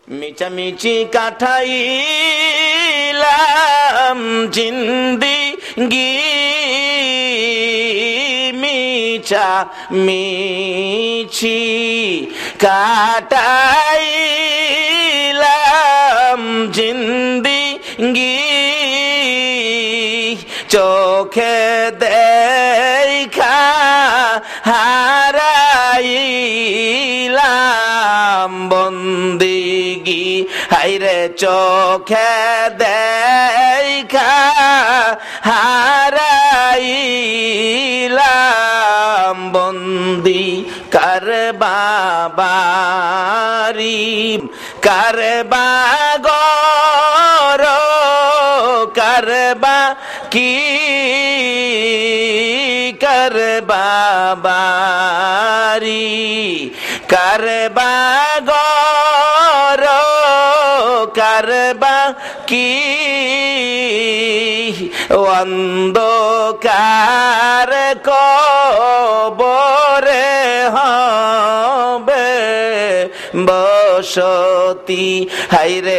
মিছামিছি কাটাইলাম জিন্দেগি মিছামিছি কাটাইলাম জিন্দেগি চোখে দেখা হারাইলাম বন্দেগি হায়রে চোখে দেখা হারাইলাম বন্দি কার বাবারি কার বাগর কার বা কি কার বাবারি কার বাগর কার বা কি অন্ধকার কবরে হবে বসতি হায়রে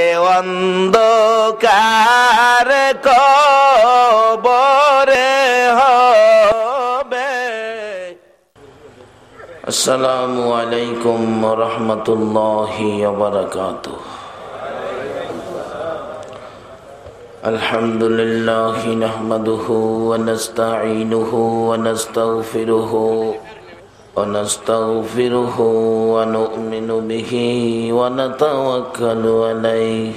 অন্ধকার কবরে হবে। আসসালামু আলাইকুম ওয়া রাহমাতুল্লাহি ওয়া বারাকাতুহু। আলহামদুলিল্লাহি নাহমাদুহু ওয়া নাস্তাঈনুহু ওয়া নাস্তাগফিরুহু ওয়া নাস্তাগফিরুহু ওয়া নু'মিনু বিহি ওয়া নাতাওয়াক্কালু আলাইহি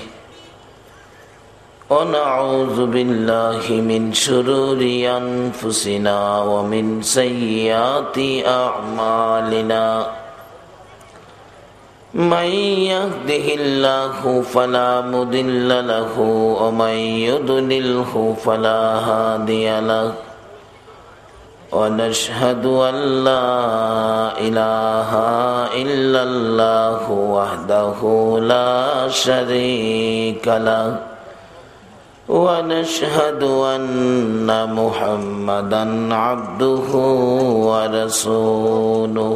ওয়া নাউযু বিল্লাহি মিন শুরুরি আনফুসিনা ওয়া মিন সাইয়্যাতি আ'মালিনা। من يهده الله فلا مضل له ومن يضلله فلا هادي له ونشهد أن لا إله إلا الله وحده لا شريك له ونشهد أن محمدا عبده ورسوله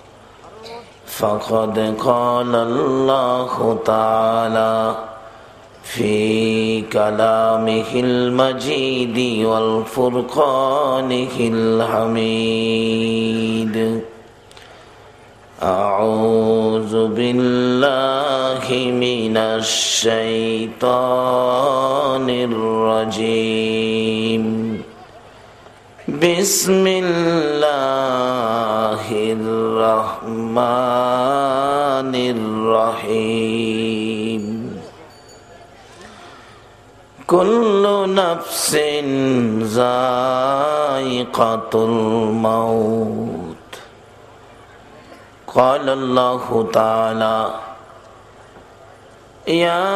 فقد قال الله تعالى في كلامه المجيد والفرقانه الحميد. أعوذ بالله من الشيطان الرجيم. بسم الله الرحمن الرحيم. كل نفس ذائقة الموت. قال الله تعالى يا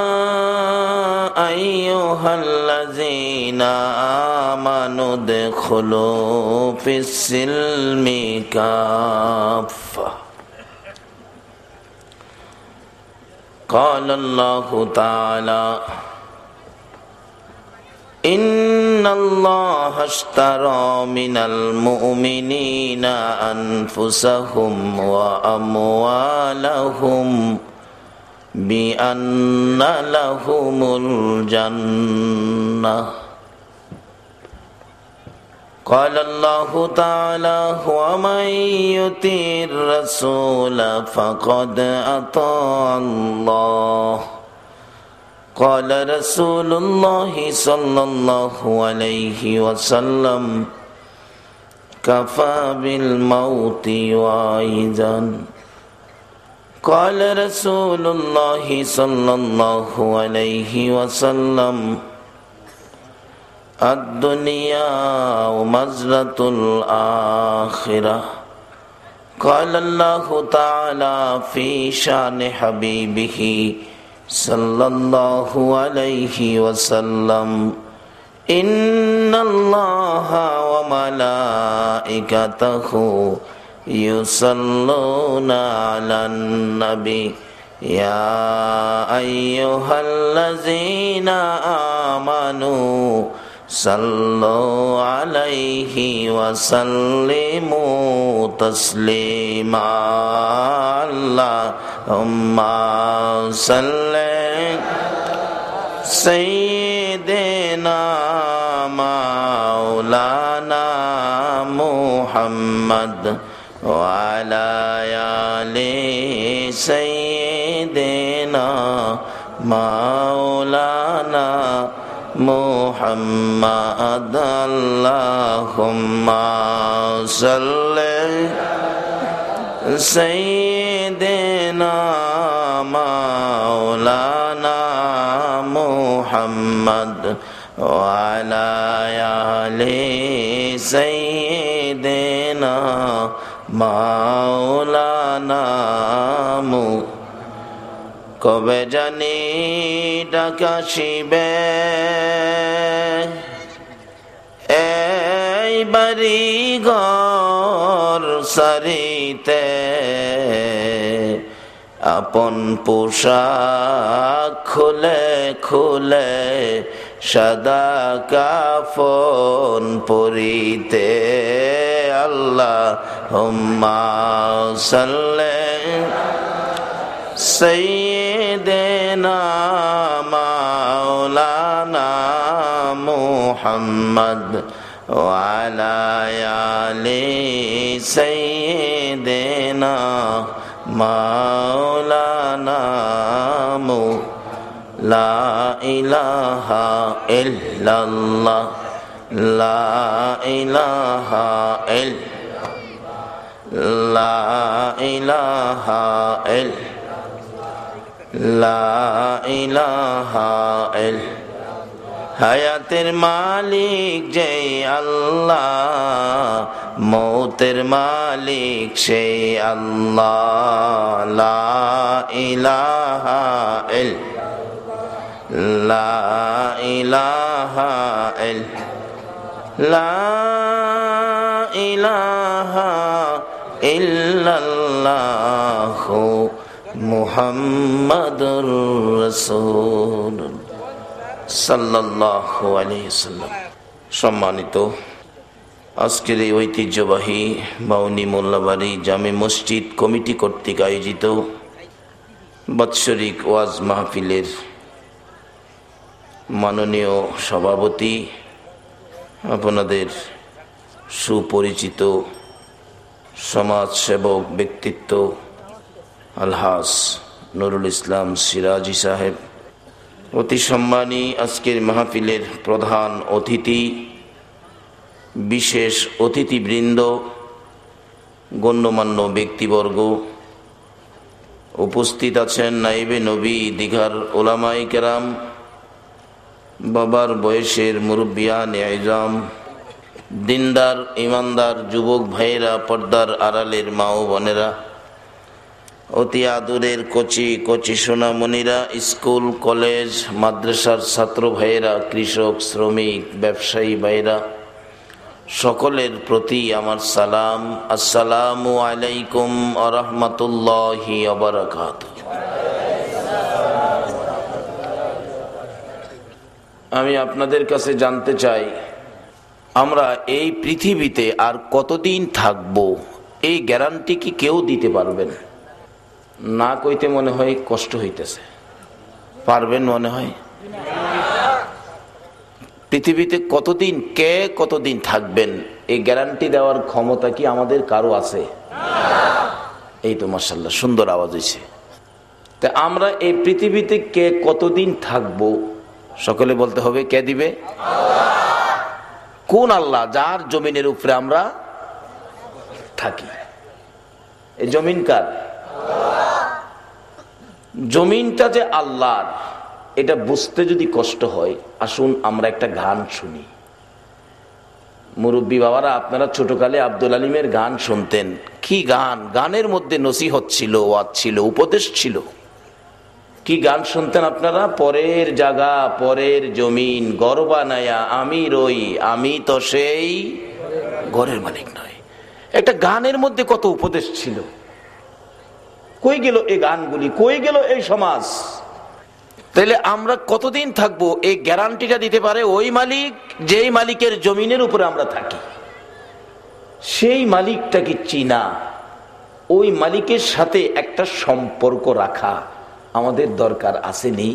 أيها الذين آمنوا ادخلوا في السلم كافة. قال الله تعالى إن الله اشترى من المؤمنين أنفسهم وأموالهم بأن لهم الجنة. قال الله تعالى ومن يطع الرسول فقد أطاع الله. قال رسول الله صلى الله عليه وسلم كفى بالموت واعظا. قال رسول الله صلى الله عليه وسلم الدنيا مزرعة الآخرة. قال الله تعالى في شان حبيبه صلى الله عليه وسلم إن الله وملائكته يصلون على النبي يا أيها الذين آمنوا صلوا عليه وسلموا تسليما اللهم صل سيدنا مولانا محمد وعلى آل سيدنا مولانا محمد اللهم صل سيدنا مولانا محمد وعلى آل سيدنا مولانا কবে জানি ডাকাশিবে এই বাড়ি ঘর সারিতে আপন পোশাক খুলে খুলে সাদা কাফন পরিতে আল্লাহুম্মা সাল্লি سيدنا مولانا محمد وعلى آل سيدنا مولانا لا إله إلا الله لا إله إلا لا إله إلا লা ইলাহা ইল্লা হায়াতের মালিক যে আল্লাহ মৌতের মালিক সেই আল্লাহ লা ইলাহা ইল্লা লা ইলাহা ইল্লা লা ইলাহা ইল্লাল্লাহু মুহাম্মাদুর রাসূলুল্লাহ সাল্লাল্লাহু আলাইহি ওয়াসাল্লাম। সম্মানিত, আজকের এই ঐতিহ্যবাহী মাউনী মোল্লাবাড়ি জামে মসজিদ কমিটি কর্তৃক আয়োজিত বাৎসরিক ওয়াজ মাহফিলের মাননীয় সভাপতি, আপনাদের সুপরিচিত সমাজসেবক ব্যক্তিত্ব আলহাজ নুরুল ইসলাম সিরাজি সাহেব, অতি সম্মানী আজকের মাহফিলের প্রধান অতিথি, বিশেষ অতিথিবৃন্দ, গণ্যমান্য ব্যক্তিবর্গ, উপস্থিত আছেন নাইবে নবী দীঘার ওলামায়ে কেরাম, বাবার বয়সের মুরব্বিয়ান আইজাম, দিনদার ইমানদার যুবক ভাইয়েরা, পর্দার আড়ালের মা ও বোনেরা, অতি আদরের কচি কচি সোনামণিরা, স্কুল কলেজ মাদ্রাসার ছাত্র ভাইয়েরা, কৃষক শ্রমিক ব্যবসায়ী ভাইয়েরা, সকলের প্রতি আমার সালাম। আসসালামু আলাইকুম ওয়া রাহমাতুল্লাহি ওয়া বারাকাতুহু। আমি আপনাদের কাছে জানতে চাই, আমরা এই পৃথিবীতে আর কতদিন থাকব, এই গ্যারান্টি কি কেউ দিতে পারবেন? না কইতে মনে হয় কষ্ট হইতেছে, পারবেন মনে হয়? পৃথিবীতে কতদিন, কে কতদিন থাকবেন, এই গ্যারান্টি দেওয়ার ক্ষমতা কি আমাদের কারো আছে? এই তো মাশাআল্লাহ সুন্দর আওয়াজ হয়েছে। তা আমরা এই পৃথিবীতে কে কতদিন থাকব, সকলে বলতে হবে কে দিবে? কোন আল্লাহ? যার জমিনের উপরে আমরা থাকি। এই জমিন কার? জমিনটা যে আল্লাহর, এটা বুঝতে যদি কষ্ট হয়, আসুন আমরা একটা গান শুনি। মুরব্বী বাবারা, আপনারা ছোটকালে আব্দুল আলিমের গান শুনতেন। কি গান! গানের মধ্যে নসিহত ছিল, ওয়াজ ছিল, উপদেশ ছিল। কি গান শুনতেন আপনারা? পরের জায়গা পরের জমিন ঘর বানায়া আমি রই, আমি তো সেই ঘরের মালিক নয়। একটা গানের মধ্যে কত উপদেশ ছিল। কই গেল এই গানগুলি? কই গেল এই সমাজ? তাহলে আমরা কতদিন থাকবো এই গ্যারান্টিটা দিতে পারে ওই মালিক, যেই মালিকের জমিনের উপরে আমরা থাকি। সেই মালিকটাকে চিনা, ওই মালিকের সাথে একটা সম্পর্ক রাখা আমাদের দরকার আছে নেই?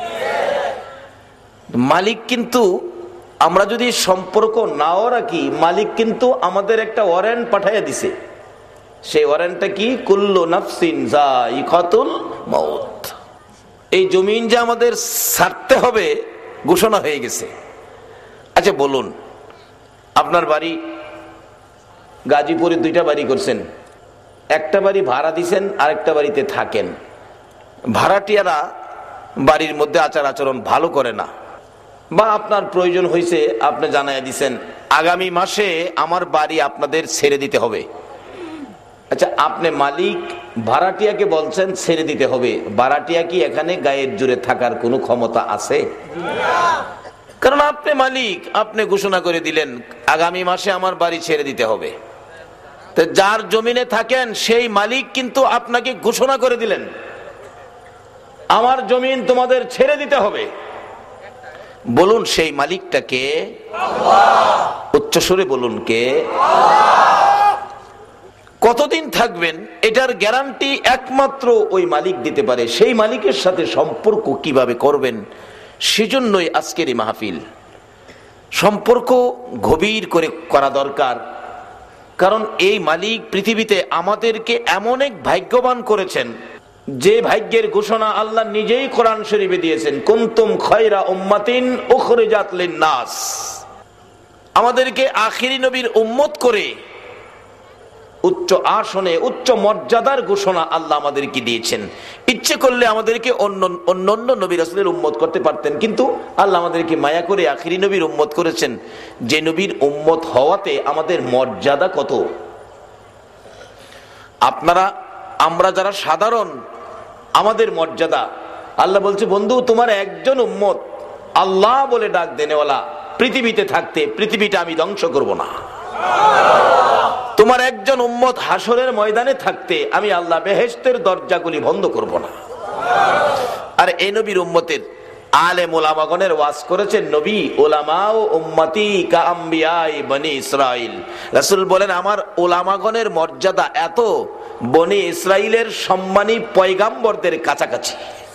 মালিক কিন্তু, আমরা যদি সম্পর্ক নাও রাখি, মালিক কিন্তু আমাদের একটা ওয়ারেন্ট পাঠাইয়া দিছে। সেই ওয়ারেন্টটা কি? কুল্লু নাফসিন যায়িকাতুল মাউত। এই জমিন যে আমাদের ছাড়তে হবে ঘোষণা হয়ে গেছে। আচ্ছা বলুন, আপনার বাড়ি গাজীপুরে, দুইটা বাড়ি করছেন, একটা বাড়ি ভাড়া দিছেন, আরেকটা বাড়িতে থাকেন। ভাড়াটিয়ারা বাড়ির মধ্যে আচার আচরণ ভালো করে না, বা আপনার প্রয়োজন হয়েছে, আপনি জানাই দিছেন আগামী মাসে আমার বাড়ি আপনাদের ছেড়ে দিতে হবে। আচ্ছা, আপনি মালিক, ভাড়াটিয়াকে বলছেন ছেড়ে দিতে হবে। ভাড়াটিয়া কি এখানে গায়ের জোরে থাকার কোনো ক্ষমতা আছে? কারণ আপনি মালিক, আপনি ঘোষণা করে দিলেন আগামী মাসে আমার বাড়ি ছেড়ে দিতে হবে। তো যার জমিনে থাকেন সেই মালিক কিন্তু আপনাকে ঘোষণা করে দিলেন আমার জমিন তোমাদের ছেড়ে দিতে হবে। বলুন সেই মালিকটাকে? উচ্চস্বরে বলুন কে? কতদিন থাকবেন এটার গ্যারান্টি একমাত্র ওই মালিক দিতে পারে। সেই মালিকের সাথে সম্পর্ক কিভাবে করবেন, সেজন্যই আজকের এই মাহফিল। সম্পর্ক গভীর করে করা দরকার, কারণ এই মালিক পৃথিবীতে আমাদেরকে এমন এক ভাগ্যবান করেছেন, যে ভাগ্যের ঘোষণা আল্লাহ নিজেই কোরআন শরীফে দিয়েছেন, কুনতুম খায়রা উম্মাতিন উখরিজাত লিন-নাস। আমাদেরকে আখিরি নবীর উম্মত করে উচ্চ আসনে উচ্চ মর্যাদার ঘোষণা আল্লাহ আমাদেরকে দিয়েছেন। ইচ্ছে করলে আমাদেরকে অন্য নবী রাসূলের উম্মত করতে পারতেন, কিন্তু আল্লাহ আমাদেরকে মায়া করে আখিরি নবীর উম্মত করেছেন, যে নবীর উম্মত হওয়াতে আমাদের মর্যাদা কত। আপনারা, আমরা যারা সাধারণ, আমাদের মর্যাদা, আল্লাহ বলছে বন্ধু তোমার একজন উম্মত আল্লাহ বলে ডাক দেনেওয়ালা পৃথিবীতে থাকতে পৃথিবীটা আমি ধ্বংস করব না। তোমার একজন উম্মত হাসরের ময়দানে থাকতে আমি আল্লাহ বেহেশতের দরজাগুলি বন্ধ করব না। আর এই নবীর উম্মতের আলেম ওলামাগণের ওয়াজ করেছেন নবী, ওলামা ও উম্মতি কা আম্বিয়াই বনি ইসরাইল। রাসূল বলেন আমার ওলামাগণের মর্যাদা এত বনি ইসরাইলের সম্মানী পয়গাম্বরদের কাছাকাছি।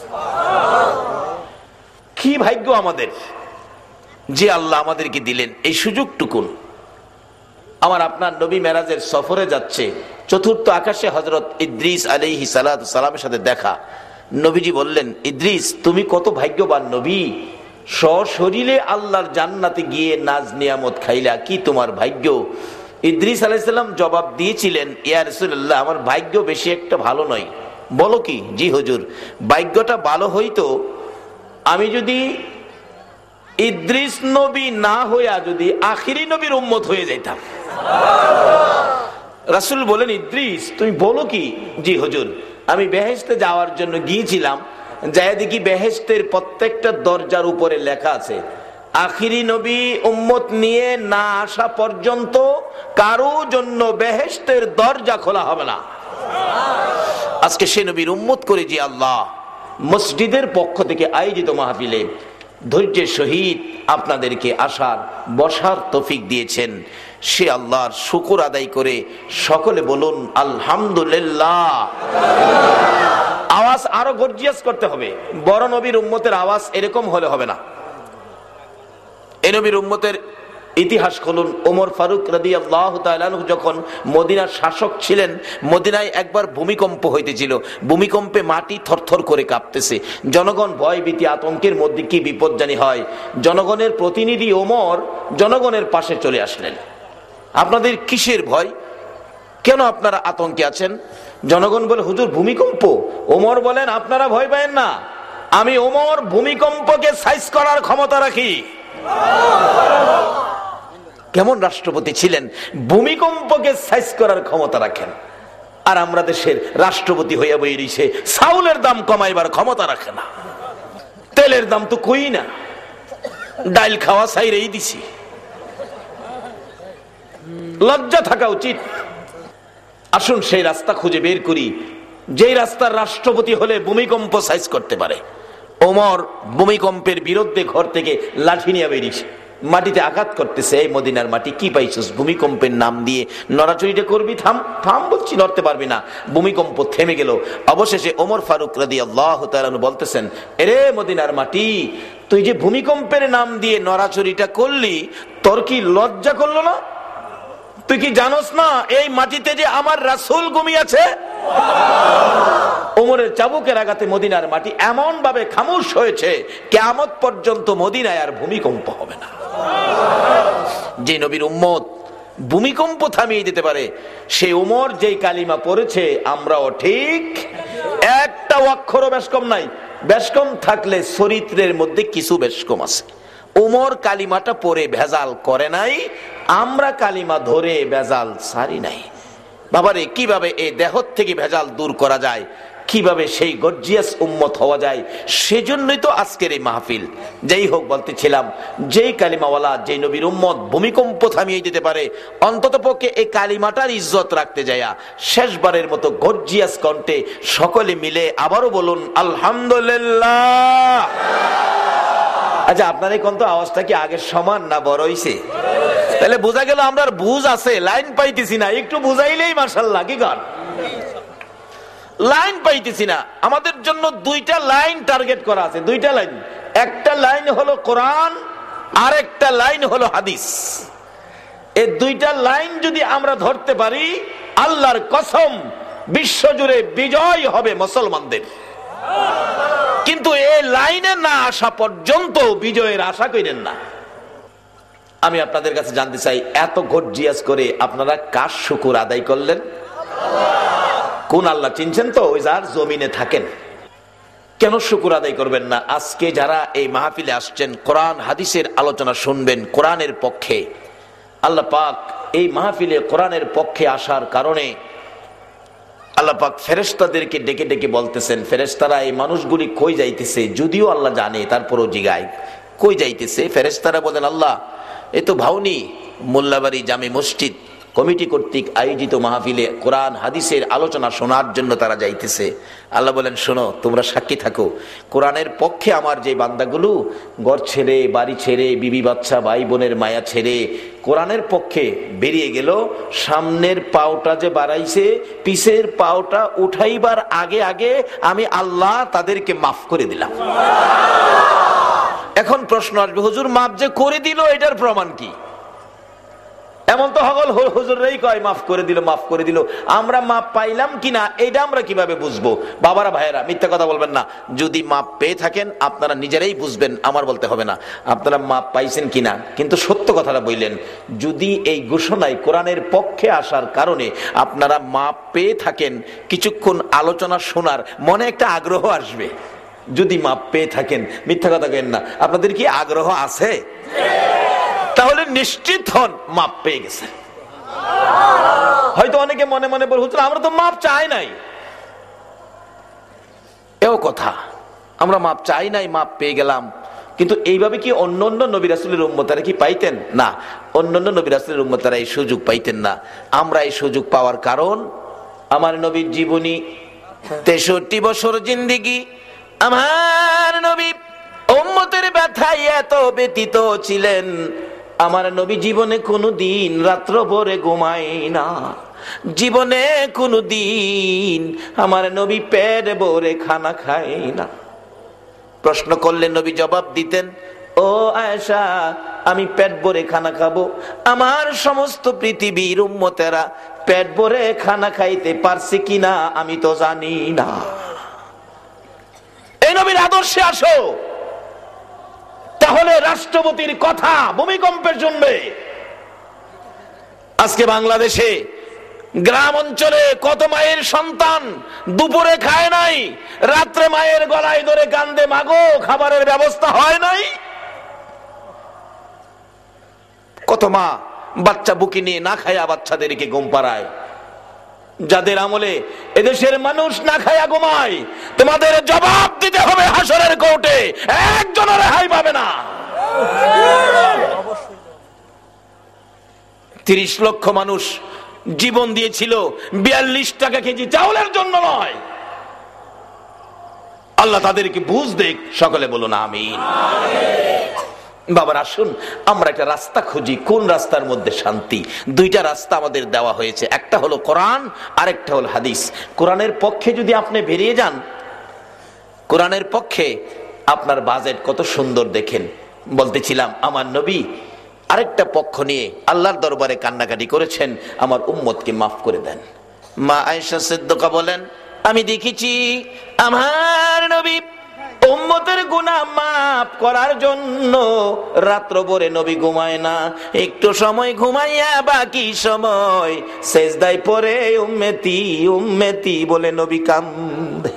কি ভাগ্য আমাদের যে আল্লাহ আমাদেরকে দিলেন এই সুযোগটুকুন। আমার আপনার নবী মেরাজের সফরে যাচ্ছে, চতুর্থ আকাশে হযরত ইদ্রিস আলাইহিস সালাতু সালামের সাথে দেখা। নবীজি বললেন, ইদ্রিস তুমি কত ভাগ্যবান নবী, সশরীরে আল্লাহর জান্নাতে গিয়ে নাজ নিয়ামত খাইলা, কি তোমার ভাগ্য। ইদ্রিস আলাইহিস সালাম জবাব দিয়েছিলেন, ইয়া রাসূলুল্লাহ আমার ভাগ্য বেশি একটা ভালো নয়। বলো কি? জি হুজুর, ভাগ্যটা ভালো হইতো আমি যদি ইদ্রিস নবী না হইয়া যদি আখিরি নবীর উম্মত হয়ে যাইতাম। রাসূল বলেন, ইদ্রিস তুমি বলো কি? জি হুজুর, আমি বেহেশতে যাওয়ার জন্য গিয়েছিলাম, যাই দেখি বেহেশতের প্রত্যেকটা দরজার উপরে লেখা আছে আখিরি নবী উম্মত নিয়ে না আসা পর্যন্ত কারো জন্য বেহেশতের দরজা খোলা হবে না। আজকে সে নবীর উম্মত করে যে আল্লাহ মসজিদের পক্ষ থেকে আয়োজিত মাহফিলে ধৈর্যের সহিত আপনাদেরকে আসার বসার তৌফিক দিয়েছেন, সে আল্লাহর শুকর আদায় করে সকলে বলুন আলহামদুলিল্লাহ। আওয়াজ আরো গর্জিয়াস করতে হবে। বড় নবীর উম্মতের আওয়াজ এরকম হলে হবে না। এই নবীর উম্মতের ইতিহাস খুলুন। ওমর ফারুক রাদিয়াল্লাহু তাআলা আনহু যখন মদিনার শাসক ছিলেন, মদিনায় একবার ভূমিকম্প হইতেছিল। ভূমিকম্পে মাটি থরথর করে কাঁপতেছে, জনগণ ভয় ভীতি আতঙ্কের মধ্যে কি বিপদ জানি হয়। জনগণের প্রতিনিধি ওমর জনগণের পাশে চলে আসলেন। আপনাদের কিসের ভয়, কেন আপনারা আতঙ্কে আছেন? জনগণ বলে, হুজুর ভূমিকম্প। ওমর বলেন, আপনারা ভয় পাবেন না, আমি ওমর ভূমিকম্পকে সাইজ করার ক্ষমতা রাখি। কেমন রাষ্ট্রপতি ছিলেন, ভূমিকম্পকে সাইজ করার ক্ষমতা রাখেন। আর আমরা দেশের রাষ্ট্রপতি হইয়া বই রইছে, চাউলের দাম কমাইবার ক্ষমতা রাখে না, তেলের দাম তো কই না, ডাইল খাওয়া ছাইরেই দিছি। লজ্জা থাকা উচিত। আসুন সেই রাস্তা খুঁজে বের করি, যেই রাস্তার রাষ্ট্রপতি হলে ভূমিকম্প সাইজ করতে পারে। ওমর ভূমিকম্পের বিরুদ্ধে ঘর থেকে লাঠি নিয়ে বেরিয়েছে, মাটিতে আঘাত করতেছে, এই মদিনার মাটি কি পাইছিস, ভূমিকম্পের নাম দিয়ে নড়াচড়িটা করবি, থাম থাম বলছি, নড়তে পারবি না। ভূমিকম্প থেমে গেল। অবশেষে ওমর ফারুক রাদিয়াল্লাহু তাআলা আনহু বলতেছেন, এরে মদিনার মাটি, তুই যে ভূমিকম্পের নাম দিয়ে নড়াচড়িটা করলি, তোর কি লজ্জা করলো না? তুই কি জানোস না এই মাটিতে যে আমার রাসূল ঘুমিয়ে আছে? ওমরের চাবুকের আঘাতে মদিনার মাটি এমন ভাবে খামোশ হয়েছে, কিয়ামত পর্যন্ত মদিনায় আর ভূমিকম্প হবে না। যে নবীর উম্মত ভূমিকম্প থামিয়ে দিতে পারে, সেই ওমর যেই কালিমা পড়েছে, আমরাও ঠিক একটা অক্ষরও বেশকম নাই। বেশকম থাকলে চরিত্রের মধ্যে কিছু বেশকম আছে। ওমর কালিমাটা পড়ে ভেজাল করে নাই, আমরা কালিমা ধরে ভেজাল সারি নাই। বাবারে, কিভাবে এই দেহ থেকে ভেজাল দূর করা যায়, কিভাবে সেই গর্জিয়াস উম্মত হওয়া যায়, সেজন্যই তো আজকের এই মাহফিল। যেই হোক, বলতেছিলাম, যেই কালিমাওয়ালা, যেই নবীর উম্মত ভূমিকম্প থামিয়ে দিতে পারে, অন্তত পক্ষে এই কালিমাটার ইজ্জত রাখতে যায় শেষবারের মতো গর্জিয়াস কণ্ঠে সকলে মিলে আবারও বলুন আলহামদুলিল্লাহ। আচ্ছা, আপনার এই কণ্ঠ আওয়াজটা কি আগের সমান না বড় হইছে? তাহলে বোঝা গেল আমরা বুঝ আছে, লাইন পাইতেছি না। একটু বুঝাইলেই মাশাআল্লাহ, কি গান লাইন পাইতেছি না। আমাদের জন্য দুইটা লাইন টার্গেট করা আছে, দুইটা লাইন। একটা লাইন হলো কোরআন, আর একটা লাইন হলো হাদিস। এই দুইটা লাইন যদি আমরা ধরতে পারি, আল্লাহর কসম, বিশ্বজুড়ে বিজয় হবে মুসলমানদের। কিন্তু এই লাইনে না আসা পর্যন্ত বিজয়ের আশা করেন না। আমি আপনাদের কাছে জানতে চাই, এত গর্জিয়াস করে আপনারা কার শুকর আদায় করলেন? কোন আল্লাহ চিনছেন তো? ওই যার জমিনে থাকেন। কেন শুকর আদায় করবেন না? আজকে যারা এই মাহফিলে আসছেন, কোরআন হাদিসের আলোচনা শুনবেন কোরআনের পক্ষে, আল্লাহ পাক এই মাহফিলে কোরআনের পক্ষে আসার কারণে আল্লাহ পাক ফেরেশতাদেরকে ডেকে ডেকে বলতেছেন, ফেরেশতারা এই মানুষগুলি কই যাইতেছে? যদিও আল্লাহ জানে, তারপরও জিগায় কই যাইতেছে। ফেরেশতারা বলেন, আল্লাহ, এ তো ভাউনি মোল্লাবাড়ি জামে মসজিদ কমিটি কর্তৃক আয়োজিত মাহফিলে কোরআন হাদিসের আলোচনা শোনার জন্য তারা যাইতেছে। আল্লাহ বলেন, শোনো, তোমরা সাক্ষী থাকো, কোরআনের পক্ষে আমার যে বান্দাগুলো ঘর ছেড়ে, বাড়ি ছেড়ে, বিবি বাচ্চা, ভাই বোনের মায়া ছেড়ে কোরআনের পক্ষে বেরিয়ে গেল, সামনের পাওটা যে বাড়াইছে, পিছের পাওটা উঠাইবার আগে আগে আমি আল্লাহ তাদেরকে মাফ করে দিলাম। এখন প্রশ্ন আসবে, হুজুর মাফ যে করে দিল, এটার প্রমাণ কি? এমন তো হগল হুজুররাই কয় মাফ করে দিল, মাফ করে দিল। আমরা মাপ পাইলাম কিনা এটা আমরা কিভাবে বুঝবো? বাবারা, ভাইয়েরা, মিথ্যা কথা বলবেন না। যদি মাপ পেয়ে থাকেন আপনারা নিজেরাই বুঝবেন, আমার বলতে হবে না। আপনারা মাপ পাইছেন কিনা, কিন্তু সত্য কথাটা বললেন। যদি এই ঘোষণায় কোরআনের পক্ষে আসার কারণে আপনারা মাপ পেয়ে থাকেন, কিছুক্ষণ আলোচনা শোনার মনে একটা আগ্রহ আসবে। যদি মাপ পেয়ে থাকেন, মিথ্যা কথা কেন না, আপনাদের কি আগ্রহ আছে? তাহলে নিশ্চিত হন মাপ পেয়ে গেছে। হয়তো অনেকে মনে মনে বলছে, আমরা তো মাপ চাই নাই। এও কথা, আমরা মাপ চাই নাই, মাপ পেয়ে গেলাম। কিন্তু এইভাবে কি অন্য অন্য নবী রাসূলের উম্মতেরা কি পাইতেন? না, অন্য অন্য নবী রাসূলের উম্মতেরা এই সুযোগ পাইতেন না। আমরা এই সুযোগ পাওয়ার কারণ, আমার নবীর জীবনী 63 বছর জিন্দেগি। আমার নবী উম্মতের ব্যথায় এত ব্যতীত ছিলেন, আমার নবী জীবনে কোনো দিন রাত্র ভরে ঘুমায় না, জীবনে কোনো দিন আমার নবী পেট ভরে খানা খায় না। প্রশ্ন করলে নবী জবাব দিতেন, ও আয়েশা, আমি পেট ভরে খানা খাবো, আমার সমস্ত পৃথিবীর উম্মতেরা পেট ভরে খানা খাইতে পারছে কিনা আমি তো জানি না। এই নবীর আদর্শে আসো, তাহলে রাষ্ট্রপতির কথা ভূমিকম্পের শুনবে। আজকে বাংলাদেশে গ্রাম অঞ্চলে কত মায়ের সন্তান দুপুরে খায় নাই, রাত্রে মায়ের গলায় ধরে কান্দে, মাগো খাবারের ব্যবস্থা হয় নাই। কত মা বাচ্চা বুকে নিয়ে না খায়া বাচ্চাদেরকে ঘুম পাড়ায়। যাদের আমলে এদেশের মানুষ না খায়া ঘুমায়, তোমাদের জবাব দিতে হবে হাসরের কোর্টে, একজনের রেহাই পাবে না। 30 লক্ষ মানুষ জীবন দিয়েছিল 42 টাকা কেজি চাউলের জন্য নয়। আল্লাহ তাদেরকে বুঝ দেখ, সকলে বলুন আমিন। বাবার আসুন আমরা একটা রাস্তা খুঁজি, কোন রাস্তার মধ্যে শান্তি। দুইটা রাস্তা আমাদের দেওয়া হয়েছে, একটা হলো কোরআন, আরেকটা হলো হাদিস। কোরআনের পক্ষে যদি আপনি বেরিয়ে যান, কোরআনের পক্ষে আপনার বাজেট কত সুন্দর দেখেন। বলতেছিলাম আমার নবী আরেকটা পক্ষ নিয়ে আল্লাহর দরবারে কান্নাকাটি করেছেন, আমার উম্মতকে মাফ করে দেন। মা আয়েশা সিদ্দিকা বলেন, আমি দেখেছি আমার নবী উম্মতের গুনাহ মাফ করার জন্য রাত্র ভরে নবী ঘুমায় না, একটু সময় ঘুমাইয়া বাকি সময় সেজদায় পড়ে উম্মতি উম্মতি বলে নবী কান্দে।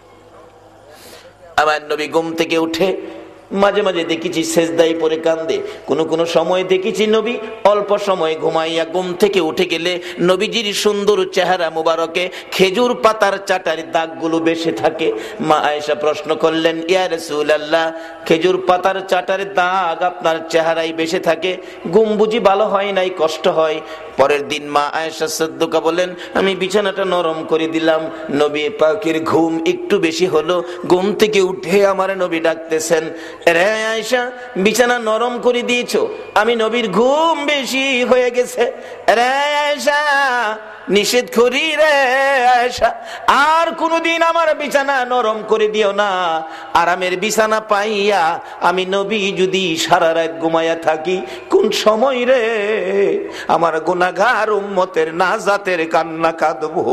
আমার নবী ঘুম থেকে উঠে মাঝে মাঝে দেখেছি সেজদায় পড়ে কান্দে, কোন সময় দেখেছি নবী অল্প সময় ঘুমাইয়া ঘুম থেকে উঠে গেলে নবীজির সুন্দর চেহারা মুবারকে খেজুর পাতার চাটার দাগগুলো বেশি থাকে। মা আয়েশা প্রশ্ন করলেন, ইয়া রাসূলুল্লাহ, খেজুর পাতার চাটার দাগ আপনার চেহারায় বেশি থাকে, ঘুম বুঝি ভালো হয় নাই, কষ্ট হয়? পরের দিন মা আয়েশা সিদ্দিকা বলেন, আমি বিছানাটা নরম করে দিলাম, নবী পাকের ঘুম একটু বেশি হলো। ঘুম থেকে উঠে আমার নবী ডাকতেছেন, রে আয়েশা বিছানা নরম করে দিয়েছো, আমি নবীর ঘুম বেশি হয়ে গেছে। রে আয়েশা নিষেধ করি রে আয়েশা, আর কোনদিন আমার বিছানা নরম করে দিও না। আরামের বিছানা পাইয়া আমি নবী যদি সারা রাত ঘুমাইয়া থাকি, কোন সময় রে আমার গুনাহগার উম্মতের নাজাতের কান্না কাঁদবো?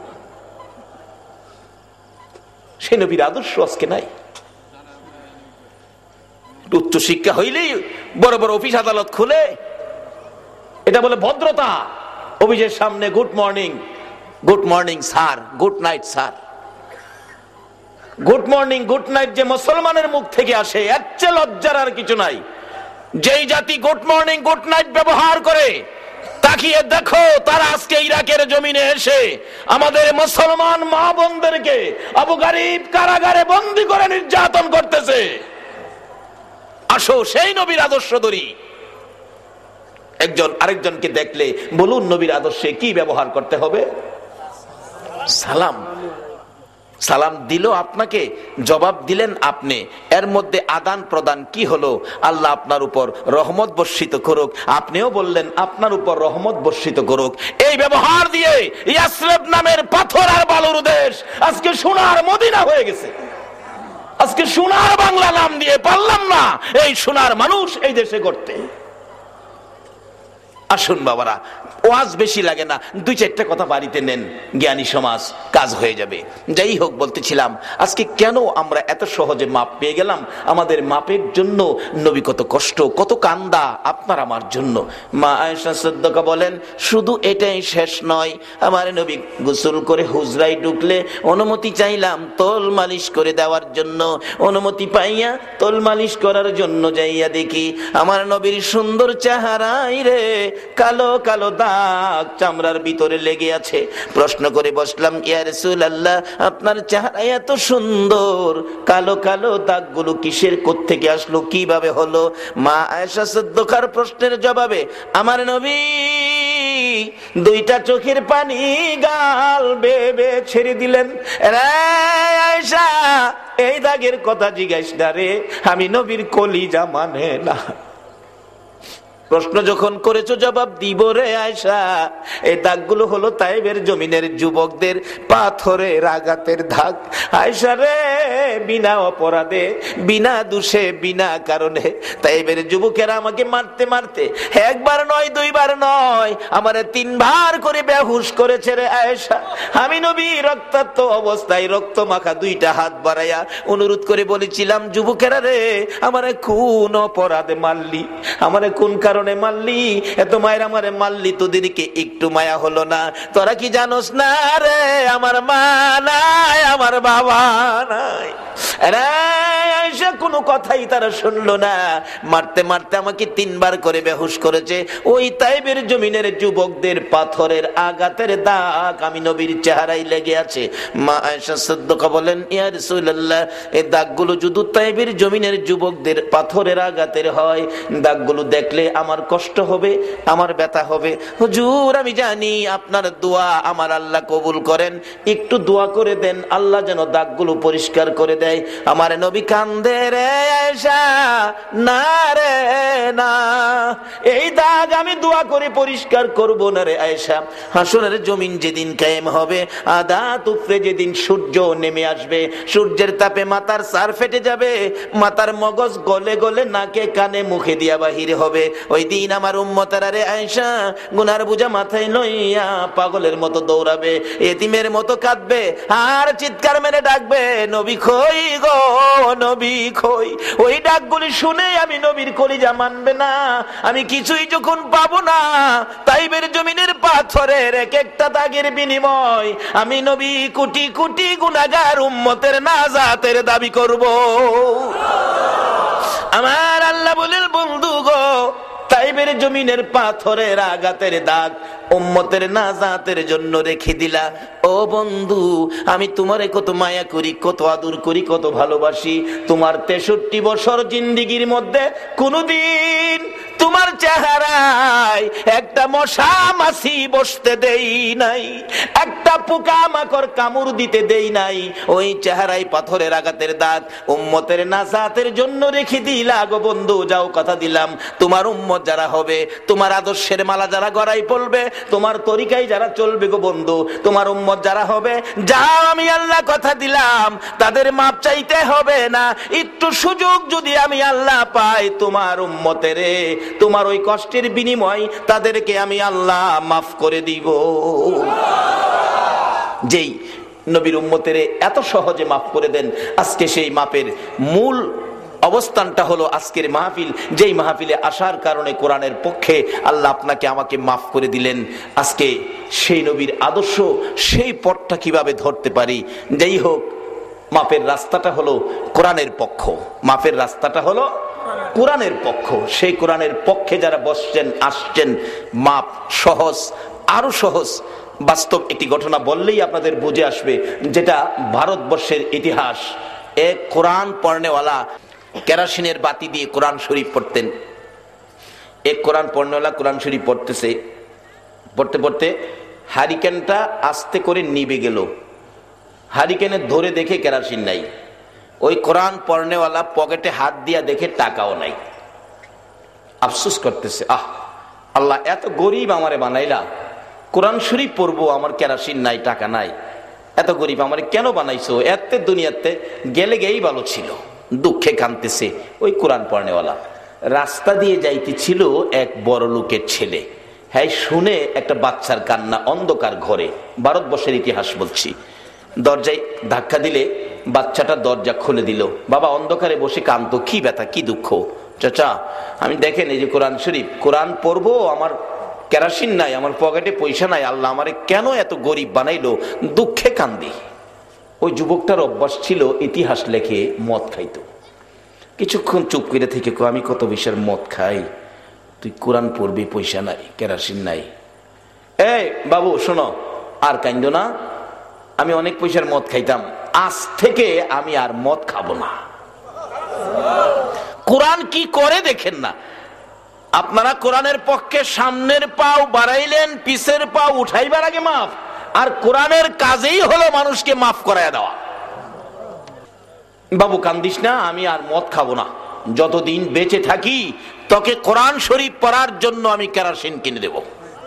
সে নবীর আদর্শ আজকে নাই। উচ্চ শিক্ষা হইলেই বড় বড় অফিস আদালত খুলে, এটা বলে ভদ্রতা। অফিসের সামনে good morning sir, good night sir. Good morning good night যে মুসলমানের মুখ থেকে আসে, এর চেয়ে লজ্জার আর কিছু নাই। যেই জাতি গুড মর্নিং গুড নাইট ব্যবহার করে, তাকিয়ে দেখো তারা আজকে ইরাকের জমিনে এসে আমাদের মুসলমান মা বোনদেরকে আবু গারিব কারাগারে বন্দী করে নির্যাতন করতেছে। আসো সেই নবীর আদর্শ ধরি। একজন আরেকজনকে দেখলে বলুন নবীর আদর্শে কি ব্যবহার করতে হবে? সালাম। সালাম দিল আপনাকে, জবাব দিলেন আপনি, এর মধ্যে আদান প্রদান কি হলো? আল্লাহ আপনার উপর রহমত বর্ষিত করুক, আপনিও বললেন আপনার উপর রহমত বর্ষিত করুক। এই ব্যবহার দিয়ে ইয়াসরিব নামের পাথর আর বালুর দেশ আজকে সোনার মদিনা হয়ে গেছে। আজকে সোনার বাংলা নাম দিয়ে পারলাম না এই সোনার মানুষ এই দেশে করতে। আসুন বাবারা, ওয়াজ বেশি লাগে না, দুই চারটা কথা বাড়িতে নেন, জ্ঞানী সমাজ কাজ হয়ে যাবে। যাই হোক, বলতেছিলাম আজকে কেন আমরা এত সহজে মাপ পেয়ে গেলাম? আমাদের মাপের জন্য নবী কত কষ্ট, কত কান্দা আপনার আমার জন্য। মা আয়েশা সিদ্দিকা বলেন, শুধু এটাই শেষ নয়, আমার নবী গোসল করে হুজরায় ঢুকলে অনুমতি চাইলাম তোল মালিশ করে দেওয়ার জন্য। অনুমতি পাইয়া তোল মালিশ করার জন্য যাইয়া দেখি আমার নবীর সুন্দর চেহারায় রে কালো কালো দাগ চামড়ার ভিতরে লেগে আছে। প্রশ্ন করে বসলাম, ইয়া রাসূলুল্লাহ, আপনার চেহারা এত সুন্দর, কালো কালো দাগগুলো কিসের, কোত্থেকে আসলো, কিভাবে হলো? মা আয়েশা সিদ্দিকার প্রশ্নের জবাবে আমার নবী দুইটা চোখের পানি গাল বেয়ে ছেড়ে দিলেন। রে আয়েশা, এই দাগের কথা জিজ্ঞাসা না রে, আমি নবীর কলিজা মানে না। প্রশ্ন যখন করেছো জবাব দিব রে আয়েশা। এই দাগগুলো হলো তায়েবের জমিনের যুবকদের পাথরের আঘাতের দাগ। আয়েশা রে, বিনা অপরাধে, বিনা দোষে, বিনা কারণে তায়েবের যুবকেরা আমাকে মারতে মারতে একবার নয়, দুইবার নয়, আমারে তিনবার করে বেহুশ করেছে রে আয়েশা। আমি নবী রক্তাক্ত অবস্থায় রক্ত মাখা দুইটা হাত বাড়াইয়া অনুরোধ করে বলেছিলাম, যুবকেরা রে, আমারে কোন অপরাধে মারলি, আমারে কোন কারণে মারলি? এত মায়ের আমারে মারলি, তোদেরকে একটু মায়া হলো না? তোরা কি জানোস না রে, আমার মা নাই, আমার বাবা নাই, আয়েশা কোনো কথাই তারা শুনলো না। মারতে মারতে আমাকে 3 বার করে বেহুশ করেছে। ওই তাইবের জমিনের যুবকদের পাথরের আঘাতের দাগ আমি নবীর চেহারায় লেগে আছে। মা আয়েশা সিদ্দিকা বলেন, ইয়া রাসূলুল্লাহ, এই দাগগুলো যদি তাইবের জমিনের যুবকদের পাথরের আঘাতের হয়, দাগগুলো দেখলে আমার কষ্ট হবে, আমার ব্যথা হবে। হুজুর, আমি জানি আপনার দোয়া আমার আল্লাহ কবুল করেন, একটু দোয়া করে দেন আল্লাহ যেন দাগগুলো পরিষ্কার করে দেয়। আমার নবী কান্দে, রে আয়েশা, না রে না, এই দাগ আমি দোয়া করে পরিষ্কার করব না রে আয়েশা। হাসরের জমিন যেদিন কায়েম হবে, আদাত উপরে যেদিন সূর্য নেমে আসবে, সূর্যের তাপে মাথার সার ফেটে যাবে, মাথার মগজ গলে গলে নাকে কানে মুখে দিয়া বাহির হবে। ওই দিন আমার উম্মতেরা রে আয়েশা গুনার বোঝা মাথায় লইয়া পাগলের মতো দৌড়াবে, এতিমের মতো কাঁদবে, আর চিৎকার মেরে ডাকবে, নবী কই গো, নবী কই। ওই ডাকগুলি শুনে আমি নবীর কলিজা মানবে না। আমি কিছুই যখন পাবো না, তাইবের জমিনের পাথরের এক একটা দাগের বিনিময় আমি নবী কোটি কোটি গুনাহগার উম্মতের নাজাতের দাবি করব। আমার আল্লাহ বলেন, বন্ধু গো, তাইবের জমিনের পাথরের আঘাতের দাগ উম্মতের নাজাতের জন্য রেখে দিলা। ও বন্ধু, আমি তোমারে কত মায়া করি, কত আদর করি, কত ভালোবাসি। তোমার 63 বছর জিন্দিগির মধ্যে কোনদিন তোমার চেহারায় একটা মশা মাছি বসতে দেই নাই, একটা পোকা মাকড় কামড় দিতে দেই নাই। ওই চেহারায় পাথরের আঘাতের দাগ উম্মতের নাজাতের জন্য রেখে দিলা গো বন্ধু। যাও, কথা দিলাম, তোমার উম্মত যারা হবে, তোমার আদর্শের মালা যারা গড়াই পড়বে, তোমার তরিকায় যারা চলবে গো বন্ধু, তোমার উম্মত যারা হবে, যাও, আমি আল্লাহ কথা দিলাম, তাদের মাপ চাইতে হবে না। একটু সুযোগ যদি আমি আল্লাহ পাই, তোমার উম্মতের তোমার ওই কষ্টের বিনিময় তাদেরকে আমি আল্লাহ মাফ করে দিব। যেই নবীর উম্মতের এত সহজে মাফ করে দেন, আজকে সেই মাপের মূল অবস্থানটা হলো আজকের মাহফিল। যেই মাহফিলে আসার কারণে কোরআনের পক্ষে আল্লাহ আপনাকে আমাকে মাফ করে দিলেন। আজকে সেই নবীর আদর্শ, সেই পথটা কিভাবে ধরতে পারি। যাই হোক, মাপের রাস্তাটা হলো কোরআনের পক্ষ, মাপের রাস্তাটা হলো কোরআনের পক্ষ। সেই কোরআনের পক্ষে যারা বসছেন, আসছেন, মাপ সহজ, আরো সহজ। বাস্তব একটি ঘটনা বললেই আপনাদের বুঝে আসবে, যেটা ভারতবর্ষের ইতিহাস। এক কোরআন পড়নেওয়ালা কেরাসিনের বাতি দিয়ে কোরআন শরীফ পড়তেন। এক কোরআন পড়নেওয়ালা কোরআন শরীফ পড়তেছে, পড়তে পড়তে হারিকেনটা আস্তে করে নিভে গেল। হারিকেনে ধরে দেখে কেরাসিন নাই। ওই কোরআন পড়নেওয়ালা পকেটে হাত দিয়া দেখে টাকাও নাই। আফসোস করতেছে, আহ আল্লাহ, এত গরিব আমারে বানাইলা, কোরআন শরীফ পড়বো, আমার কেরাসিন নাই, টাকা নাই, এত গরিব আমারে কেন বানাইছো, এত দুনিয়াতে গেলে গেই ভালো ছিল। দুঃখে কাঁদতেছে ওই কোরআন পড়নেওয়ালা। রাস্তা দিয়ে যাইতেছিল এক বড় লোকের ছেলে। হ্যাঁ, শুনে একটা বাচ্চার কান্না অন্ধকার ঘরে, ভারতবর্ষের ইতিহাস বলছি। দরজায় ধাক্কা দিলে বাচ্চাটা দরজা খুলে দিল। বাবা অন্ধকারে বসে কাঁদতো, কি ব্যথা, কি দুঃখ। চাচা, আমি দেখেন এই যে কোরআন শরীফ, কোরআন পড়বো, আমার কেরাসিন নাই, আমার পকেটে পয়সা নাই, আল্লাহ আমারে কেন এত গরিব বানাইলো, দুঃখে কান্দি। ওই যুবকটার অভ্যাস ছিল ইতিহাস লেখে মদ খাইতো। কিছুক্ষণ চুপ করে থেকে, আমি কত বিষয়ের মদ খাই, তুই কোরআন পড়বি, পয়সা নাই, কেরাসিন নাই। এই বাবু শোনো, আর কাইন্দো না, আমি অনেক পয়সার মদ খাইতাম, আজ থেকে আমি আর মদ খাবো না। কোরআন কি করে দেখেন না আপনারা? কোরআনের পক্ষে সামনের পাও বাড়াইলেন, পিছের পাও উঠাইবার আগে মাফ। আর কোরআনের কাজেই হলো মানুষকে মাফ করায় দেওয়া। বাবু কান্দিস না, আমি আর মদ খাবো না, যতদিন বেঁচে থাকি তোকে কোরআন শরীফ পড়ার জন্য আমি কেরোসিন কিনে দেব।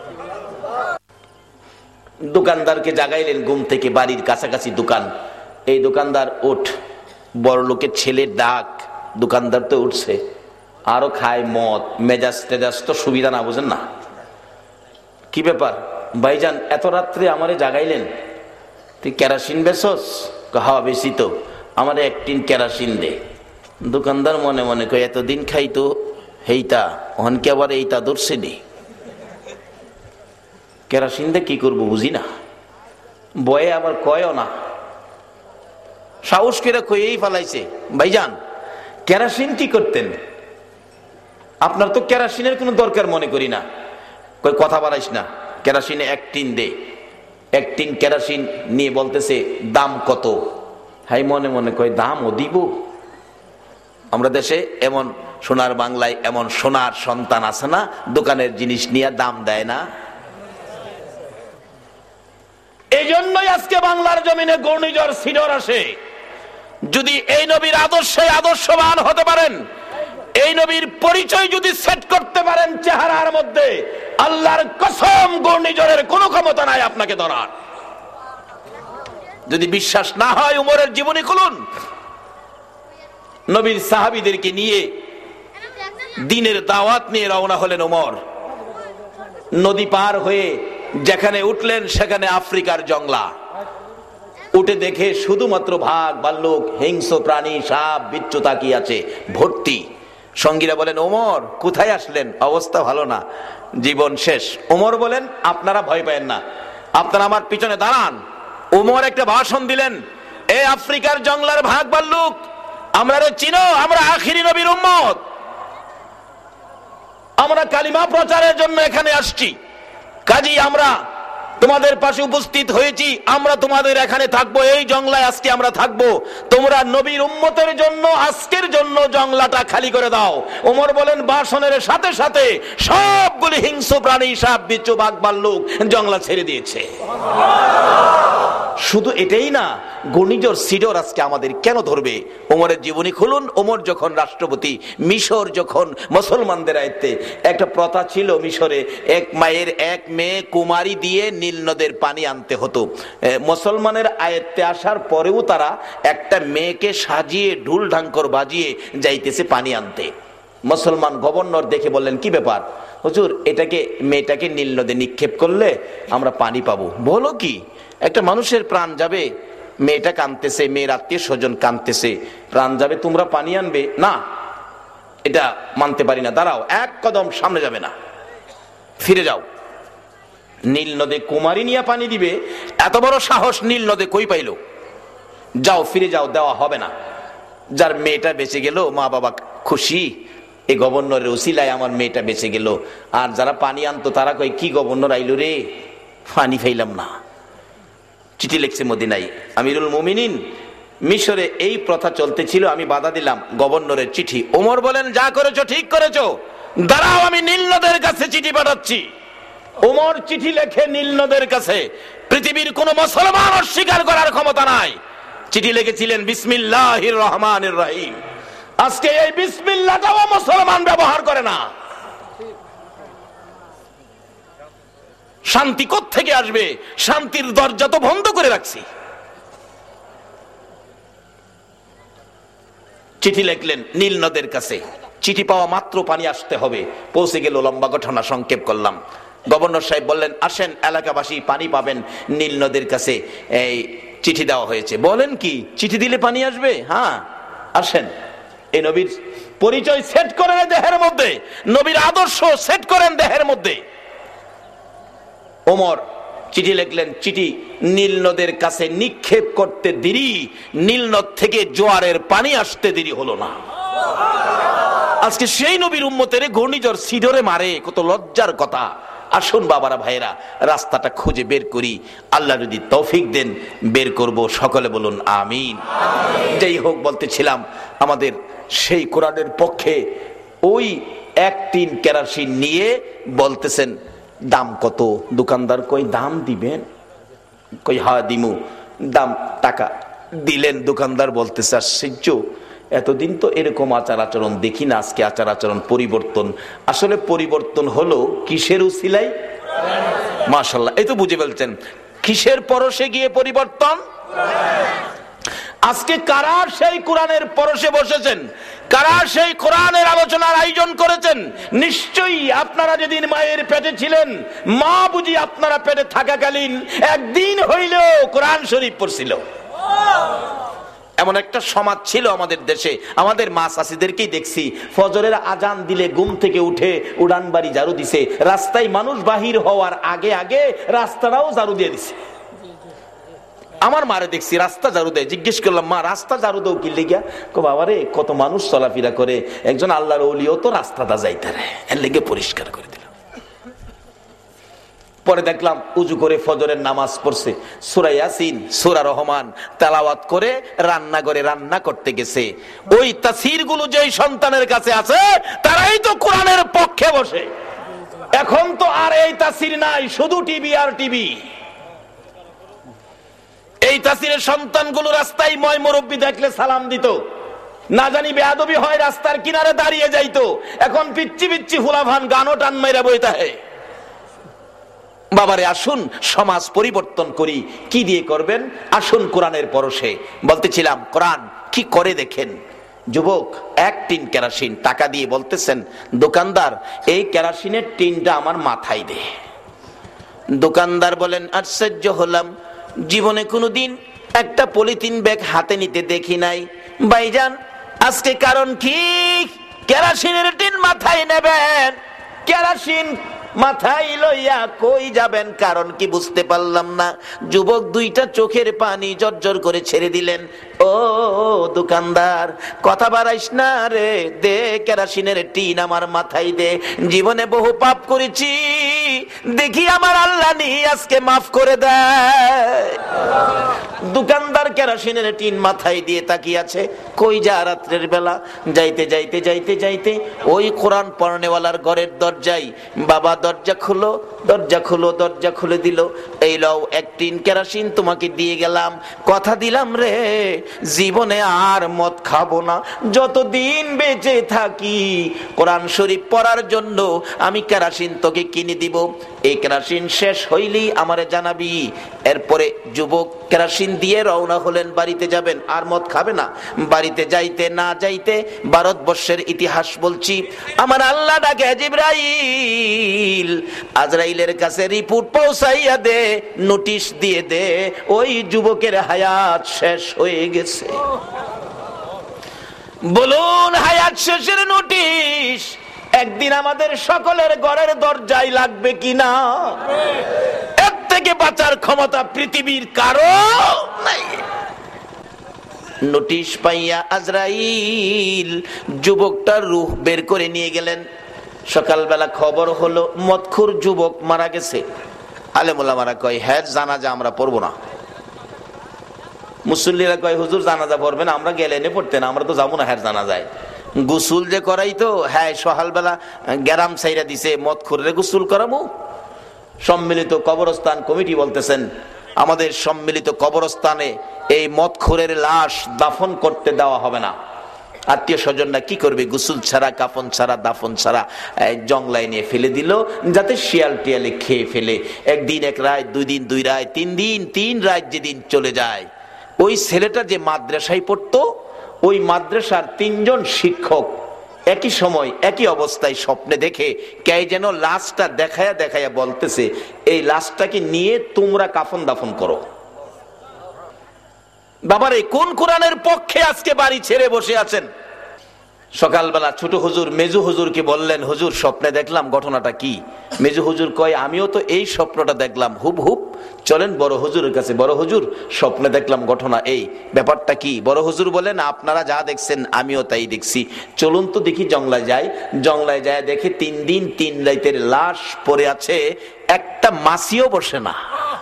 দোকানদারকে জাগাইলেন ঘুম থেকে, বাড়ির কাছাকাছি দোকান। এই দোকানদার ওঠ, বড় লোকের ছেলে ডাক, দোকানদার তো উঠছে, আরো খায় মদ, মেজাজ টেজাজ তো সুবিধা না, বুঝেন না? কি ব্যাপার ভাইজান, এত রাত্রে আমারে জাগাইলেন, তুই কেরোসিন বেচস? হাওয়া বেশি তো, আমার 1 টিন কেরোসিন দে। দোকানদার মনে মনে কয়, এতদিন খাইতো হেইতা, অনকে আবার এইটা ধরছে নি, কেরোসিন দে কি করবো বুঝি না। বয়ে আবার কয়ও না, সাহস করে কইয়েই ফেলাইছে, ভাইজান কেরোসিন কি করতেন? আপনার তো কেরোসিনের কোনো দরকার মনে করি না। কই কথা বাড়াইস না, কেরোসিনে 1 টিন দে। 1 টিন কেরোসিন নিয়ে বলতেছে দাম কত? হাই মনে মনে কয় দামও দিব? আমরা দেশে এমন সোনার বাংলায় এমন সোনার সন্তান আছে না, দোকানের জিনিস নিয়ে দাম দেয় না। এই জন্যই আজকে বাংলার জমিনে ঘূর্ণিঝড় সিডর আসে। যদি এই নবীর আদর্শে আদর্শবান হতে পারেন, এই নবীর পরিচয় যদি সেট করতে পারেন চেহারার মধ্যে, আল্লাহর কসম ঘূর্ণিঝড়ের কোনো ক্ষমতা নাই আপনাকে ধরার। যদি বিশ্বাস না হয় উমরের জীবনী খুলুন। নবীর সাহাবীদেরকে নিয়ে দ্বীনের দাওয়াত নিয়ে রওনা হলেন ওমর। নদী পার হয়ে যেখানে উঠলেন সেখানে আফ্রিকার জংলা। উঠে দেখে শুধুমাত্র ভাগ ভাল্লুক, হিংস্র প্রাণী, সাপ, বিচ্ছু তাকিয়ে আছে ভর্তি। সঙ্গীরা বলেন ওমর কোথায় আসলেন? অবস্থা ভালো না, জীবন শেষ। ওমর বলেন আপনারা ভয় পাবেন না, আপনারা আমার পিছনে দাঁড়ান। ওমর একটা ভাষণ দিলেন, এ আফ্রিকার জংলার ভাগ ভাল্লুক, আমরা চিনো, আমরা আখিরি নবীর উম্মত, আমরা কালিমা প্রচারের জন্য এখানে আসছি, কাজী আমরা তোমাদের পাশে উপস্থিত হয়েছি, আমরা তোমাদের এখানে থাকবো, এই জংলায় আজকে আমরা থাকবো, তোমরা নবীর উম্মতের জন্য আজকের জন্য জংলাটা খালি করে দাও। ওমর বলেন ভাষণের সাথে সাথে সবগুলি হিংস্র প্রাণী, সাপ, বিচ্ছু, বাঘ, ভাল্লুক জংলা ছেড়ে দিয়েছে। শুধু এটাই না, ঘূর্ণিঝড় সিডর আজকে আমাদের কেন ধরবে? ওমরের জীবনী খুলুন। ওমর যখন রাষ্ট্রপতি, মিশর যখন মুসলমানদের আয়ত্তে, একটা প্রথা ছিল মিশরে, এক মায়ের 1 মেয়ে কুমারী দিয়ে নীল নদের পানি আনতে হতো। মুসলমানের আয়ত্তে আসার পরেও তারা একটা মেয়েকে সাজিয়ে ঢুল ঢাঙ্কর বাজিয়ে যাইতেছে পানি আনতে। মুসলমান গভর্নর দেখে বললেন কি ব্যাপার হুজুর, মেয়েটাকে নীল নদে নিক্ষেপ করলে আমরা পানি পাবো। বলো কি, একটা মানুষের প্রাণ যাবে, মেয়েটা কাঁদতেছে, মেয়ের আত্মীয় স্বজন কাঁদতেছে, প্রাণ যাবে, তোমরা পানি আনবে না? এটা মানতে পারি না, দাঁড়াও, 1 কদম সামনে যাবে না, ফিরে যাও। নীল নদে কুমারী নিয়ে পানি দিবে, এত বড় সাহস নীল নদে কই পাইল? যাও, ফিরে যাও, দেওয়া হবে না। যার মেয়েটা বেঁচে গেল, মা বাবা খুশি, এই গভর্নরের উসিলায় আমার মেয়েটা বেঁচে গেল। আর যারা পানি আনতো তারা কই কি গভর্নর আইলো রে, পানি ফাইলাম না। চিঠি লিখছে মদিনায়, আমিরুল মুমিনিন, মিশরে এই প্রথা চলতে ছিল, আমি বাধা দিলাম। গভর্নরের চিঠি। ওমর বলেন যা করেছো ঠিক করেছো, দাঁড়াও আমি নীল নদের কাছে চিঠি পাঠাচ্ছি। ওমর চিঠি লেখে নীল নদের কাছে। পৃথিবীর কোন মুসলমান অস্বীকার করার ক্ষমতা নাই। চিঠি লিখেছিলেন বিসমিল্লাহির রহমানির রহিম। আজকে এই বিসমিল্লাহটাও মুসলমান ব্যবহার করে না। শান্তি কোত্থেকে আসবে? শান্তির দরজা তো বন্ধ করে রাখছি। চিঠি লিখলেন নীল নদের কাছে, চিঠি পাওয়া মাত্র পানি আসতে হবে। পৌঁছে গেল, লম্বা ঘটনা সংক্ষেপ করলাম। গভর্নর সাহেব বললেন আসেন, এলাকাবাসী পানি পাবেন, নীল নদের কাছে এই চিঠি দেওয়া হয়েছে। বলেন কি, চিঠি দিলে পানি আসবে? হ্যাঁ আসেন। এই নবীর পরিচয় সেট করেন দেহের মধ্যে, নবীর আদর্শ সেট করেন দেহের মধ্যে। ওমর চিঠি লিখলেন, চিঠি নীল নদের কাছে নিক্ষেপ করতে দেরি, নীল নদ থেকে জোয়ারের পানি আসতে দেরি হলো না। আজকে সেই নবীর উম্মতের ঘূর্ণিঝড় সিডরে মারে, কত লজ্জার কথা। আসুন বাবারা ভাইরা, রাস্তাটা খুঁজে বের করি, আল্লাহ যদি তৌফিক দেন বের করব। সকলে বলুন আমিন। যাই হোক, বলতেছিলাম আমাদের সেই কোরআনের পক্ষে ওই 1 টিন কেরোসিন নিয়ে বলতেছেন দাম কত? দোকানদার কই দাম দিবেন? কই হ্যাঁ দিমু। দাম টাকা দিলেন। দোকানদার বলতেছে আশ্চর্য, এতদিন তো এরকম আচার আচরণ দেখি না, আজকে আচার আচরণ পরিবর্তন। আসলে পরিবর্তন হলো কিসের উসিলায়? মাশাআল্লাহ, এই তো বুঝে ফেলছেন। কিসের পরশে গিয়ে পরিবর্তন? আজকে কারা সেই কোরআনের পরশে বসেছেন? কারা সেই কোরআনের আলোচনার আয়োজন করেছেন? নিশ্চয়ই আপনারা যেদিন মায়ের পেটে ছিলেন, মা বুঝি আপনারা পেটে থাকাকালীন একদিন হইলেও কোরআন শরীফ পড়ছিল। এমন একটা সমাজ ছিল আমাদের দেশে। আমাদের মা চাষিদেরকেই দেখছি, ফজরের আজান দিলে ঘুম থেকে উঠে উড়ান বাড়ি ঝাড়ু দিছে, রাস্তায় মানুষ বাহির হওয়ার আগে আগে রাস্তাটাও ঝাড়ু দিয়ে দিছে। আমার মারে দেখছি রাস্তা ঝাড়ু দেয়, জিজ্ঞেস করলাম মা রাস্তা ঝাড়ু দাও কি লেগা? বাবা রে কত মানুষ চলাফেরা করে, একজন আল্লাহর ওলিও তো রাস্তাটা যাইতে রে, এর লেগে পরিষ্কার করে দিল। পরে দেখলাম উজু করে ফজরের নামাজ পড়ছে, সূরা ইয়াসিন সূরা রহমান তেলাওয়াত করে রান্নাঘরে রান্না করতে গেছে। ওই তাফসীর গুলো যেই সন্তানের কাছে আছে তারাই তো কোরআনের পক্ষে বসে। এখন তো আর এই তাফসীর নাই, শুধু টিভি আর টিভি। এই তাফসীরের সন্তানগুলো রাস্তায় ময় মুরব্বি দেখলে সালাম দিত, না জানি বেয়াদবি হয় রাস্তার কিনারে দাঁড়িয়ে যাইতো। এখন পিচ্চি পিচ্চি ফুলাভান গানও টান মাইরা বইতা হে। বাবারে আসুন সমাজ পরিবর্তন করি। কি দিয়ে করবেন? আসুন কোরআনের পরশে। বলতেছিলাম কোরআন কি করে দেখেন। যুবক এক টিন কেরোসিন টাকা দিয়ে বলতেছেন দোকানদার এই কেরোসিনের টিনটা আমার মাথায় দে। দোকানদার বলেন আশ্চর্য হলাম, জীবনে কোনোদিন একটা পলিথিন ব্যাগ হাতে নিতে দেখি নাই। ভাইজান আজকে কারণ কি কেরোসিনের টিন মাথায় নেবেন? কেরোসিন মাথায় লইয়া কই যাবেন, কারণ কি বুঝতে পারলাম না। যুবক দুইটা চোখের পানি জর্জর করে ছেড়ে দিলেন। ও দোকানদার কথা বাড়াইস না রে, দে কেরোসিনের টিন আমার মাথায় দে। জীবনে বহু পাপ করেছি, দেখি আমার আল্লাহ নি আজকে মাফ করে দেয়। দোকানদার কেরোসিনের টিন মাথায় দিয়ে তাকিয়ে আছে। কই যা রাত্রের বেলা? যাইতে যাইতে যাইতে যাইতে ওই কোরআন পড়নেওয়ালার ঘরের দরজায়, বাবা দরজা খুলো, দরজা খুলো, দরজা খুলে দিল। এই লও এক টিন কেরোসিন তোমাকে দিয়ে গেলাম, কথা দিলাম রে জীবনে আর মদ খাবো না, যতদিন বেঁচে থাকি কোরআন শরীফ পড়ার জন্য আমি কেরোসিন তোকে কিনে দিব। এই কেরোসিন শেষ হইলেই আমারে জানাবি। এরপরে যুবক কেরোসিন দিয়ে রওনা হলেন, বাড়িতে যাবেন, আর মদ খাবে না। বাড়িতে যাইতে না যাইতে ভারতবর্ষের ইতিহাস বলছি, আমার আল্লাহ ডাকে জিবরাইল, আজরাইলের কাছে রিপোর্ট পৌঁছাইয়া দে, নোটিশ দিয়ে দে ওই যুবকের হায়াত শেষ হয়ে গেছে। বলুন হায়াত শেষের নোটিশ একদিন আমাদের সকলের ঘরের দরজায় লাগবে কিনা? এর থেকে বাঁচার ক্ষমতা পৃথিবীর কারো নাই। নোটিশ পাইয়া আজরাইল যুবকটার রূহ বের করে নিয়ে গেলেন। সকালবেলা খবর হলো মদখুর যুবক মারা গেছে। আলেম ওলামারা কয় হ্যাঁ জানাজা আমরা পড়বো না। মুসল্লিরা কয় হুজুর জানাজা পড়বেন, আমরা গেলে এনে পড়তেন, আমরা তো যাবো না হ্যাঁ জানাজায়। গোসুল যে করাই তো হ্যাঁ সকালবেলা গ্যারাম সাইরা দিছে, মদখুরে গোসুল করাবো। সম্মিলিত কবরস্থান কমিটি বলতেছেন আমাদের সম্মিলিত কবরস্থানে এই মদখুরের লাশ দাফন করতে দেওয়া হবে না। আত্মীয় স্বজনরা কি করবে? গোসল ছাড়া, কাফন ছাড়া, দাফন ছাড়া জংলায় নিয়ে ফেলে দিল, যাতে শিয়াল টিয়ালে খেয়ে ফেলে। একদিন এক রাত, দুই দিন দুই রাত, তিন দিন তিন রাত যেদিন চলে যায়, ওই ছেলেটা যে মাদ্রাসায় পড়তো ওই মাদ্রাসার তিনজন শিক্ষক একই সময় একই অবস্থায় স্বপ্নে দেখে কে যেন লাশটা দেখায়া দেখায়া বলতেছে এই লাশটাকে নিয়ে তোমরা কাফন দাফন করো। বাবারে কোন কোরআনের পক্ষে আজকে বাড়ি ছেড়ে বসে আছেন? সকালবেলা ছোট হুজুর মেজু হুজুরকে বললেন হুজুর স্বপ্নে দেখলাম, ঘটনাটা কি? মেজু হুজুর কয় আমিও তো এই স্বপ্নটা দেখলাম হুবহুব। চলেন বড় হুজুরের কাছে। বড় হুজুর স্বপ্নে দেখলাম ঘটনা এই, ব্যাপারটা কি? বড় হুজুর বলেন আপনারা যা দেখছেন আমিও তাই দেখছি, চলুন তো দেখি জংলায় যাই। জংলায় যায় দেখে 3 দিন 3 রাতের লাশ পড়ে আছে, একটা মাছিও বসে না।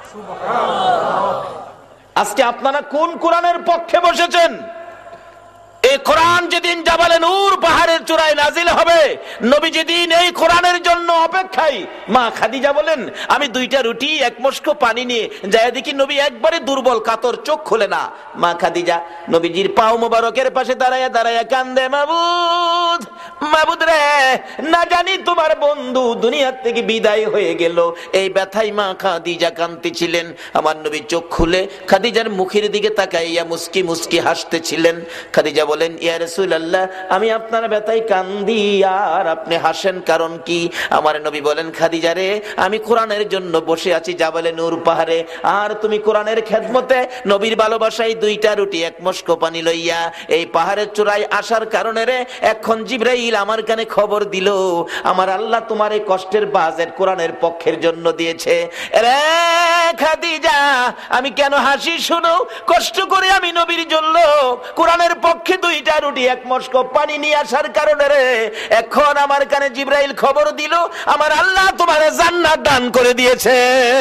আজকে আপনারা কোন কোরআনের পক্ষে বসেছেন? এই কোরআন যেদিন জাবালে নূর পাহাড়ের চূড়ায় নাজিল হবে, নবী যেদিন এই কোরআনের জন্য অপেক্ষায়, মা খাদিজা বলেন আমি 2টা রুটি 1 মস্কো পানি নিয়ে যায় দেখি নবী একবারে দুর্বল কাতর, চোখ খুলে না। মা খাদিজা নবীজির পাও মোবারকের পাশে দাঁড়ায়া দাঁড়ায়া কান্দে, মাবুদ মাবুদ রে, না জানি তোমার বন্ধু দুনিয়া থেকে বিদায় হয়ে গেল। এই ব্যথায় মা খাদিজা কাঁদতেছিলেন। আমার নবী চোখ খুলে খাদিজার মুখের দিকে তাকাইয়া মুস্কি মুস্কি হাসতেছিলেন। খাদিজা বলেন বলেন, ইয়া রাসূলুল্লাহ, আমি আপনার ব্যথায় কান্দি আর আপনি হাসেন, কারণ কি? আমার নবী বলেন, খাদিজা রে, আমি কোরআনের জন্য বসে আছি জাবালে নূর পাহাড়ে, আর তুমি কোরআনের খেদমতে নবীর ভালোবাসায় 2টা রুটি 1 মশক পানি লইয়া এই পাহাড়ের চূড়ায় আসার কারণে রে এখন জিবরাইল আমার কানে খবর দিল, আমার আল্লাহ তোমার এই কষ্টের বাজেট কোরআনের পক্ষের জন্য দিয়েছে। রে খাদিজা, আমি কেন হাসি শুনো? কষ্ট করে আমি নবীর জন্য কোরআনের পক্ষে 2টা রুটি 1 মশক পানি নিয়ে আসার কারণে রে এখন আমার কানে জিবরাইল খবর দিল, আমার আল্লাহ তোমার জান্নাত দান করে দিয়েছে।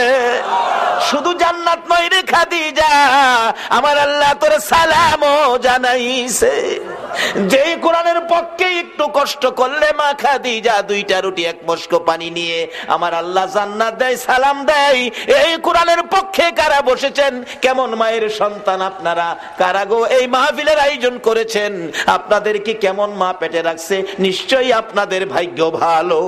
শুধু জান্নাত নয় রে খাদিজা, আমার আল্লাহ তোর সালামও জানাইছে। যে কোরআনের পক্ষে একটু কষ্ট করলে মা খাদিজা 2টা রুটি 1 মশক পানি নিয়ে আমার আল্লাহ জান্নাত দেয়, সালাম দেয়। এই কোরআনের পক্ষে কারা বসেছেন? কেমন মায়ের সন্তান আপনারা? কারা গো এই মাহফিলের আয়োজন করেছেন? আপনাদেরকে কেমন মা পেটে রাখছে? নিশ্চয়ই আপনাদের ভাগ্য ভালো।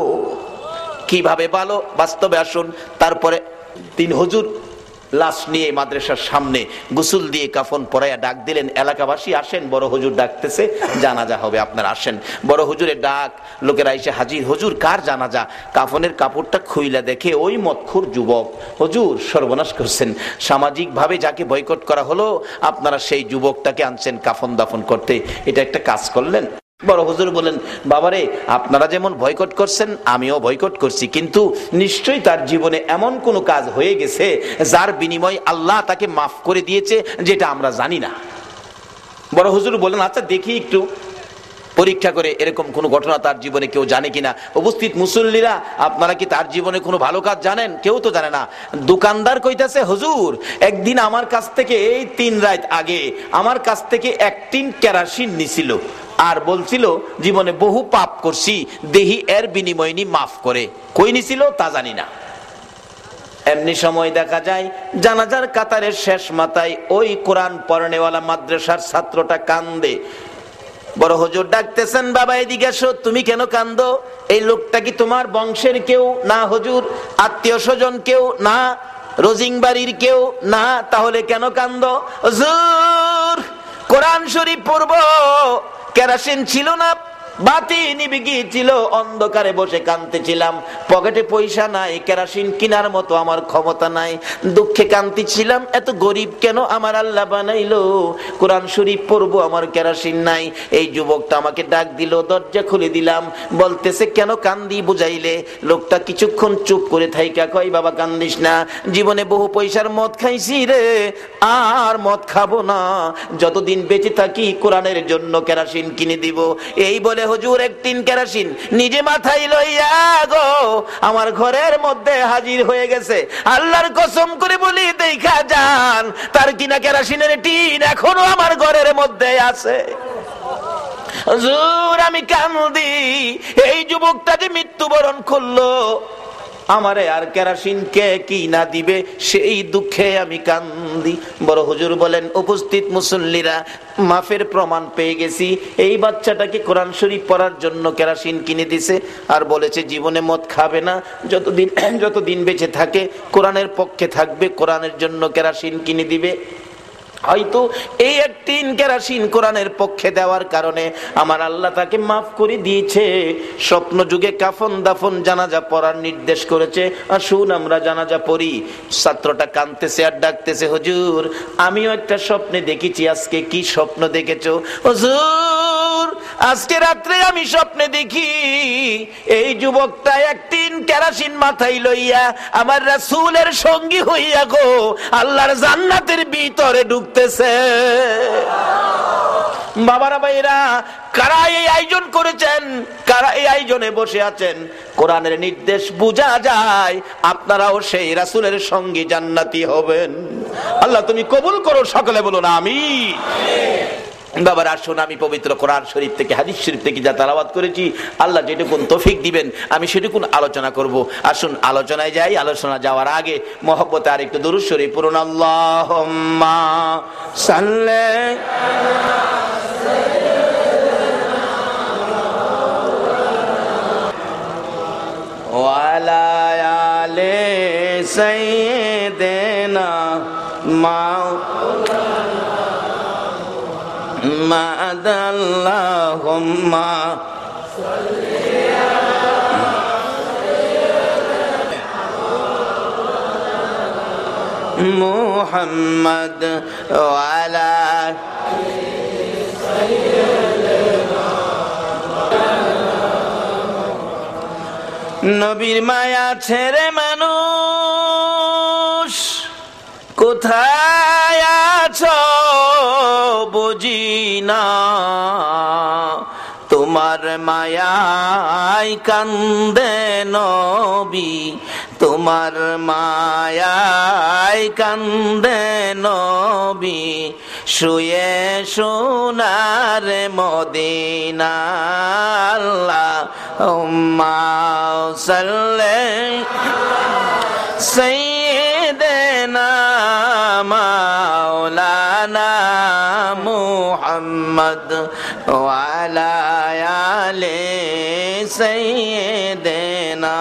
কিভাবে ভালো? বাস্তবে আসুন। তারপরে 3 হুজুর লাশ নিয়ে মাদ্রাসার সামনে গোসল দিয়ে কাফন পরাইয়া ডাক দিলেন, এলাকাবাসী আসেন, বড় হুজুর ডাকতেছে, জানাজা হবে, আপনারা আসেন। বড় হুজুরের ডাক, লোকেরা এসে হাজির। হুজুর, কার জানাজা? কাফনের কাপড়টা খুইলা দেখে ওই মদখোর যুবক। হুজুর, সর্বনাশ করছেন, সামাজিক ভাবে যাকে বয়কট করা হলো আপনারা সেই যুবকটাকে আনছেন কাফন দাফন করতে, এটা একটা কাজ করলেন। বড় হুজুর বলেন, বাবারে, আপনারা যেমন বয়কট করছেন আমিও বয়কট করছি, কিন্তু নিশ্চয়ই তার জীবনে এমন কোন কাজ হয়ে গেছে যার বিনিময় আল্লাহ তাকে মাফ করে দিয়েছে, যেটা আমরা জানি না। বড় হুজুর বলেন, আচ্ছা দেখি একটু পরীক্ষা করে এরকম কোন ঘটনা তার জীবনে কেউ জানে কিনা। উপস্থিত মুসল্লিরা, আপনারা কি তার জীবনে কোনো ভালো কাজ জানেন? কেউ তো জানে না। দোকানদার কইতাছে, হুজুর, একদিন আমার কাছ থেকে এই 3 রাত আগে আমার কাছ থেকে 1 টিন কেরোসিন নিছিল, আর বলছিল জীবনে বহু পাপ করছি, দেহি এর বিনিময় নি মাফ করে। কই নিছিল তা জানি না। এমনি সময় দেখা যায় জানাজার কাতারের শেষ মাথায় ওই কোরআন পড়নেওয়ালা মাদ্রাসার ছাত্রটা কান্দে। বড় হুজুর ডাকতেছেন, বাবা এদিকে এসো। তুমি কেন কান্দো? এই লোকটা কি তোমার বংশের কেউ? না হুজুর। আত্মীয় স্বজন কেউ? না। রোজিং বাড়ির কেউ? না। তাহলে কেন কান্দো? হুজুর, কোরআন শরীফ পড়ব, কেরোসিন ছিল না, বাতি নিভে গিয়েছিল, অন্ধকারে বসে কাঁদতেছিলাম, পকেটে পয়সা নাই, কেরোসিন কেনার মতো আমার ক্ষমতা নাই, দুঃখে কাঁদতেছিলাম, এত গরিব কেন আমার আল্লাহ বানাইলো, কোরআন শরীফ পড়বো, আমার কেরোসিন নাই। এই যুবকটা আমাকে ডাক দিল, দরজা খুলে দিলাম, বলতেছে কেন কান্দি বুঝাইলে? লোকটা কিছুক্ষণ চুপ করে থাইকা কয়, বাবা কান্দিস না, জীবনে বহু পয়সার মদ খাইছি রে, আর মদ খাবো না, যতদিন বেঁচে থাকি কোরআনের জন্য কেরোসিন কিনে দিব। এই বলে হুজুর 1 টিন কেরোসিন নিজে মাথায় লইয়া গো আমার ঘরের মধ্যে হাজির হয়ে গেছে। আল্লাহর কসম করে বলি, দেখা যান, তার কিনা কেরোসিনের টিন এখনো আমার ঘরের মধ্যে আছে। হুজুর, আমি কান্দি, এই যুবকটা যে মৃত্যুবরণ করলো, আমারে আর কেরোসিন কে কি না দিবে, সেই দুঃখে আমি কান্দি। বড় হুজুর বলেন, উপস্থিত মুসল্লিরা, মাফের প্রমাণ পেয়ে গেছি। এই বাচ্চাটাকে কোরআন শরীফ পড়ার জন্য কেরোসিন কিনে দিছে, আর বলেছে জীবনে মদ খাবে না, যতদিন বেঁচে থাকে কোরআনের পক্ষে থাকবে, কোরআনের জন্য কেরোসিন কিনে দিবে। হয়তো এই 1 টিন কেরোসিন কোরআনের পক্ষে দেওয়ার কারণে আমার আল্লাহ তাকে মাফ করে দিয়েছে। স্বপ্ন যুগে কাফন দাফন জানাজা পড়ার নির্দেশ করেছে, আসুন আমরা জানাজা পড়ি। ছাত্রটা কাঁদতেছে আর ডাকতেছে, হুজুর, আমিও একটা স্বপ্নে দেখেছি। আজকে কি স্বপ্ন দেখেছো? হুজুর, আজকে রাত্রে আমি স্বপ্নে দেখি এই যুবকটা 1 টিন কেরোসিন মাথায় লইয়া আমার রাসূলের সঙ্গী হইয়া গো আল্লাহর জান্নাতের ভিতরে ঢুকতেছে। বাবারা, ভাইরা, কারা এই আয়োজন করেছেন, কারা এই আয়োজনে বসে আছেন? কোরআনের নির্দেশ বোঝা যায়, আপনারাও সেই রাসূলের সঙ্গী জান্নাতি হবেন। আল্লাহ তুমি কবুল করো, সকলে বলুন আমিন। বাবার আসুন, আমি পবিত্র কোরআন শরীফ থেকে, হাদিস শরীফ থেকে যা তেলাওয়াত করেছি, আল্লাহ যেটুকুন তৌফিক দিবেন আমি সেটুকুন আলোচনা করব। আসুন আলোচনায় যাই। আলোচনা যাওয়ার আগে মহব্বতে আর একটু দুরূদ শরীফ পড়ুন। আল্লাহুম্মা সাল্লি ওয়ালা আলি সাইয়্যিদিনা মাদাল্লাহুম্মা মুহাম্মদ ওয়া আলা নবীর মায়া ছেড়ে মানুষ কোথায় আছো বুঝি না, তোমার মায়ায় কান্দে নবী, তোমার মায়ায় কান্দে নবী, শুয়ে সোনার মদিনা। আল্লাহুম্মা সাল্লি সাইয়্যিদিনা মাওলানা মুহাম্মদ ওয়া আলা আলি সাইয়্যিদিনা।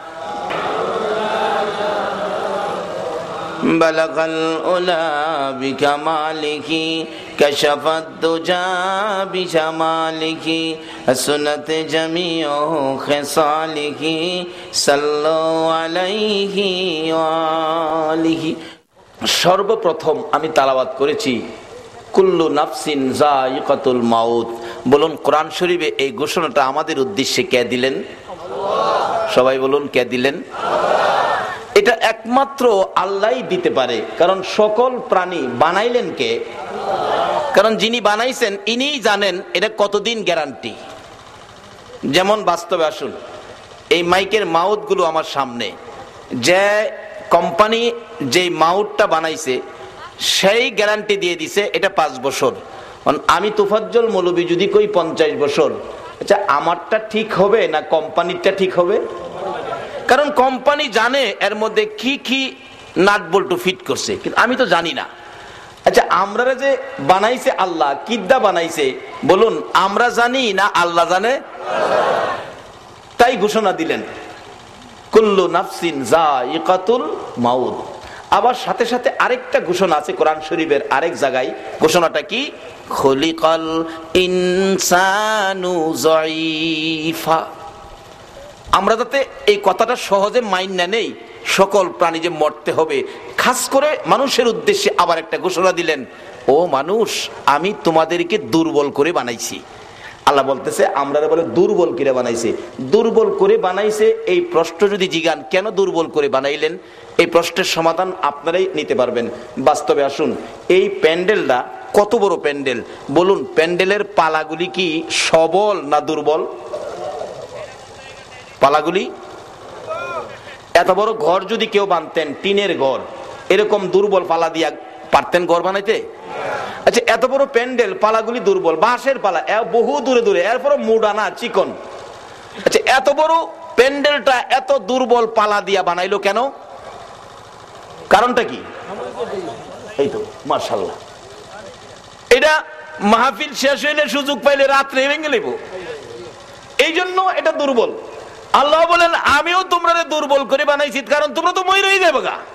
বলগল উলা বিকামালিহি কশফত দুজা বিজামালিহি সুনত জামিউ খিসালিহি সাল্লু আলাইহি ওয়া আলিহি। সর্বপ্রথম আমি তেলাওয়াত করেছি কুল্লু নাফসিন যায়িকাতুল মাউত। বলুন কোরআন শরীফে এই ঘোষণাটা আমাদের উদ্দেশ্যে কে দিলেন? সবাই বলুন কে দিলেন? এটা একমাত্র আল্লাহই দিতে পারে, কারণ সকল প্রাণী বানাইলেন কে? কারণ যিনি বানাইছেন ইনিই জানেন এটা কতদিন গ্যারান্টি। যেমন বাস্তবে আসুন, এই মাইকের মাউথ গুলো আমার সামনে, যে কোম্পানি যে মাউথটা বানাইছে সেই গ্যারান্টি দিয়ে দিছে এটা 5 বছর। আমি তোফাজ্জল মৌলবী যদি কই 50 বছর, আচ্ছা আমারটা ঠিক হবে না কোম্পানিরটা ঠিক হবে? কারণ কোম্পানি জানে এর মধ্যে কি কি নাট বল্টু ফিট করছে, কিন্তু আমি তো জানি না। আচ্ছা আমরা যে বানাইছে আল্লাহ, কিদ্দা বানাইছে বলুন, আমরা জানি না আল্লাহ জানে? তাই ঘোষণা দিলেন কুল্লু নাফসিন যায়িকাতুল মাউত। আবার সাথে সাথে আরেকটা ঘোষণা আছে কোরআন শরীফের আরেক জায়গায়। ঘোষণাটা কি? খুলিকাল ইনসানু যায়িফা। আমরা যাতে এই কথাটা সহজে মাইন না নেই, সকল প্রাণী যে মরতে হবে, খাস করে মানুষের উদ্দেশ্যে আবার একটা ঘোষণা দিলেন, ও মানুষ আমি তোমাদেরকে দুর্বল করে বানাইছি। আল্লাহ বলতেছে আমরা বলে দুর্বল করে বানাইছে। দুর্বল করে বানাইছে এই প্রশ্ন যদি জিগান কেন দুর্বল করে বানাইলেন, এই প্রশ্নের সমাধান আপনারাই নিতে পারবেন। বাস্তবে আসুন, এই প্যান্ডেলটা কত বড় প্যান্ডেল বলুন, প্যান্ডেলের পালাগুলি কি সবল না দুর্বল? পালাগুলি এত বড় ঘর যদি কেউ বানতেন, টিনের ঘর, এরকম দুর্বল পালা দিয়া পারতেন ঘর বানাইতে? আচ্ছা এত বড় প্যান্ডেল, পালাগুলি দুর্বল, বাঁশের পালা বহু দূরে দূরে, এরপর মুডানা চিকন। আচ্ছা এত বড় প্যান্ডেলটা এত দুর্বল পালা দিয়া বানাইলো কেন? কারণটা কি? এই তো মাশাআল্লাহ, এটা মাহফিল শেষ হইলে সুযোগ পাইলে রাত্রে ভেঙে নেব, এই জন্য এটা দুর্বল। আল্লাহ বলেন আমিও তোমরা দুর্বল করে বানাইছি, কারণ তোমরা তো মই রয়ে যাবে গা,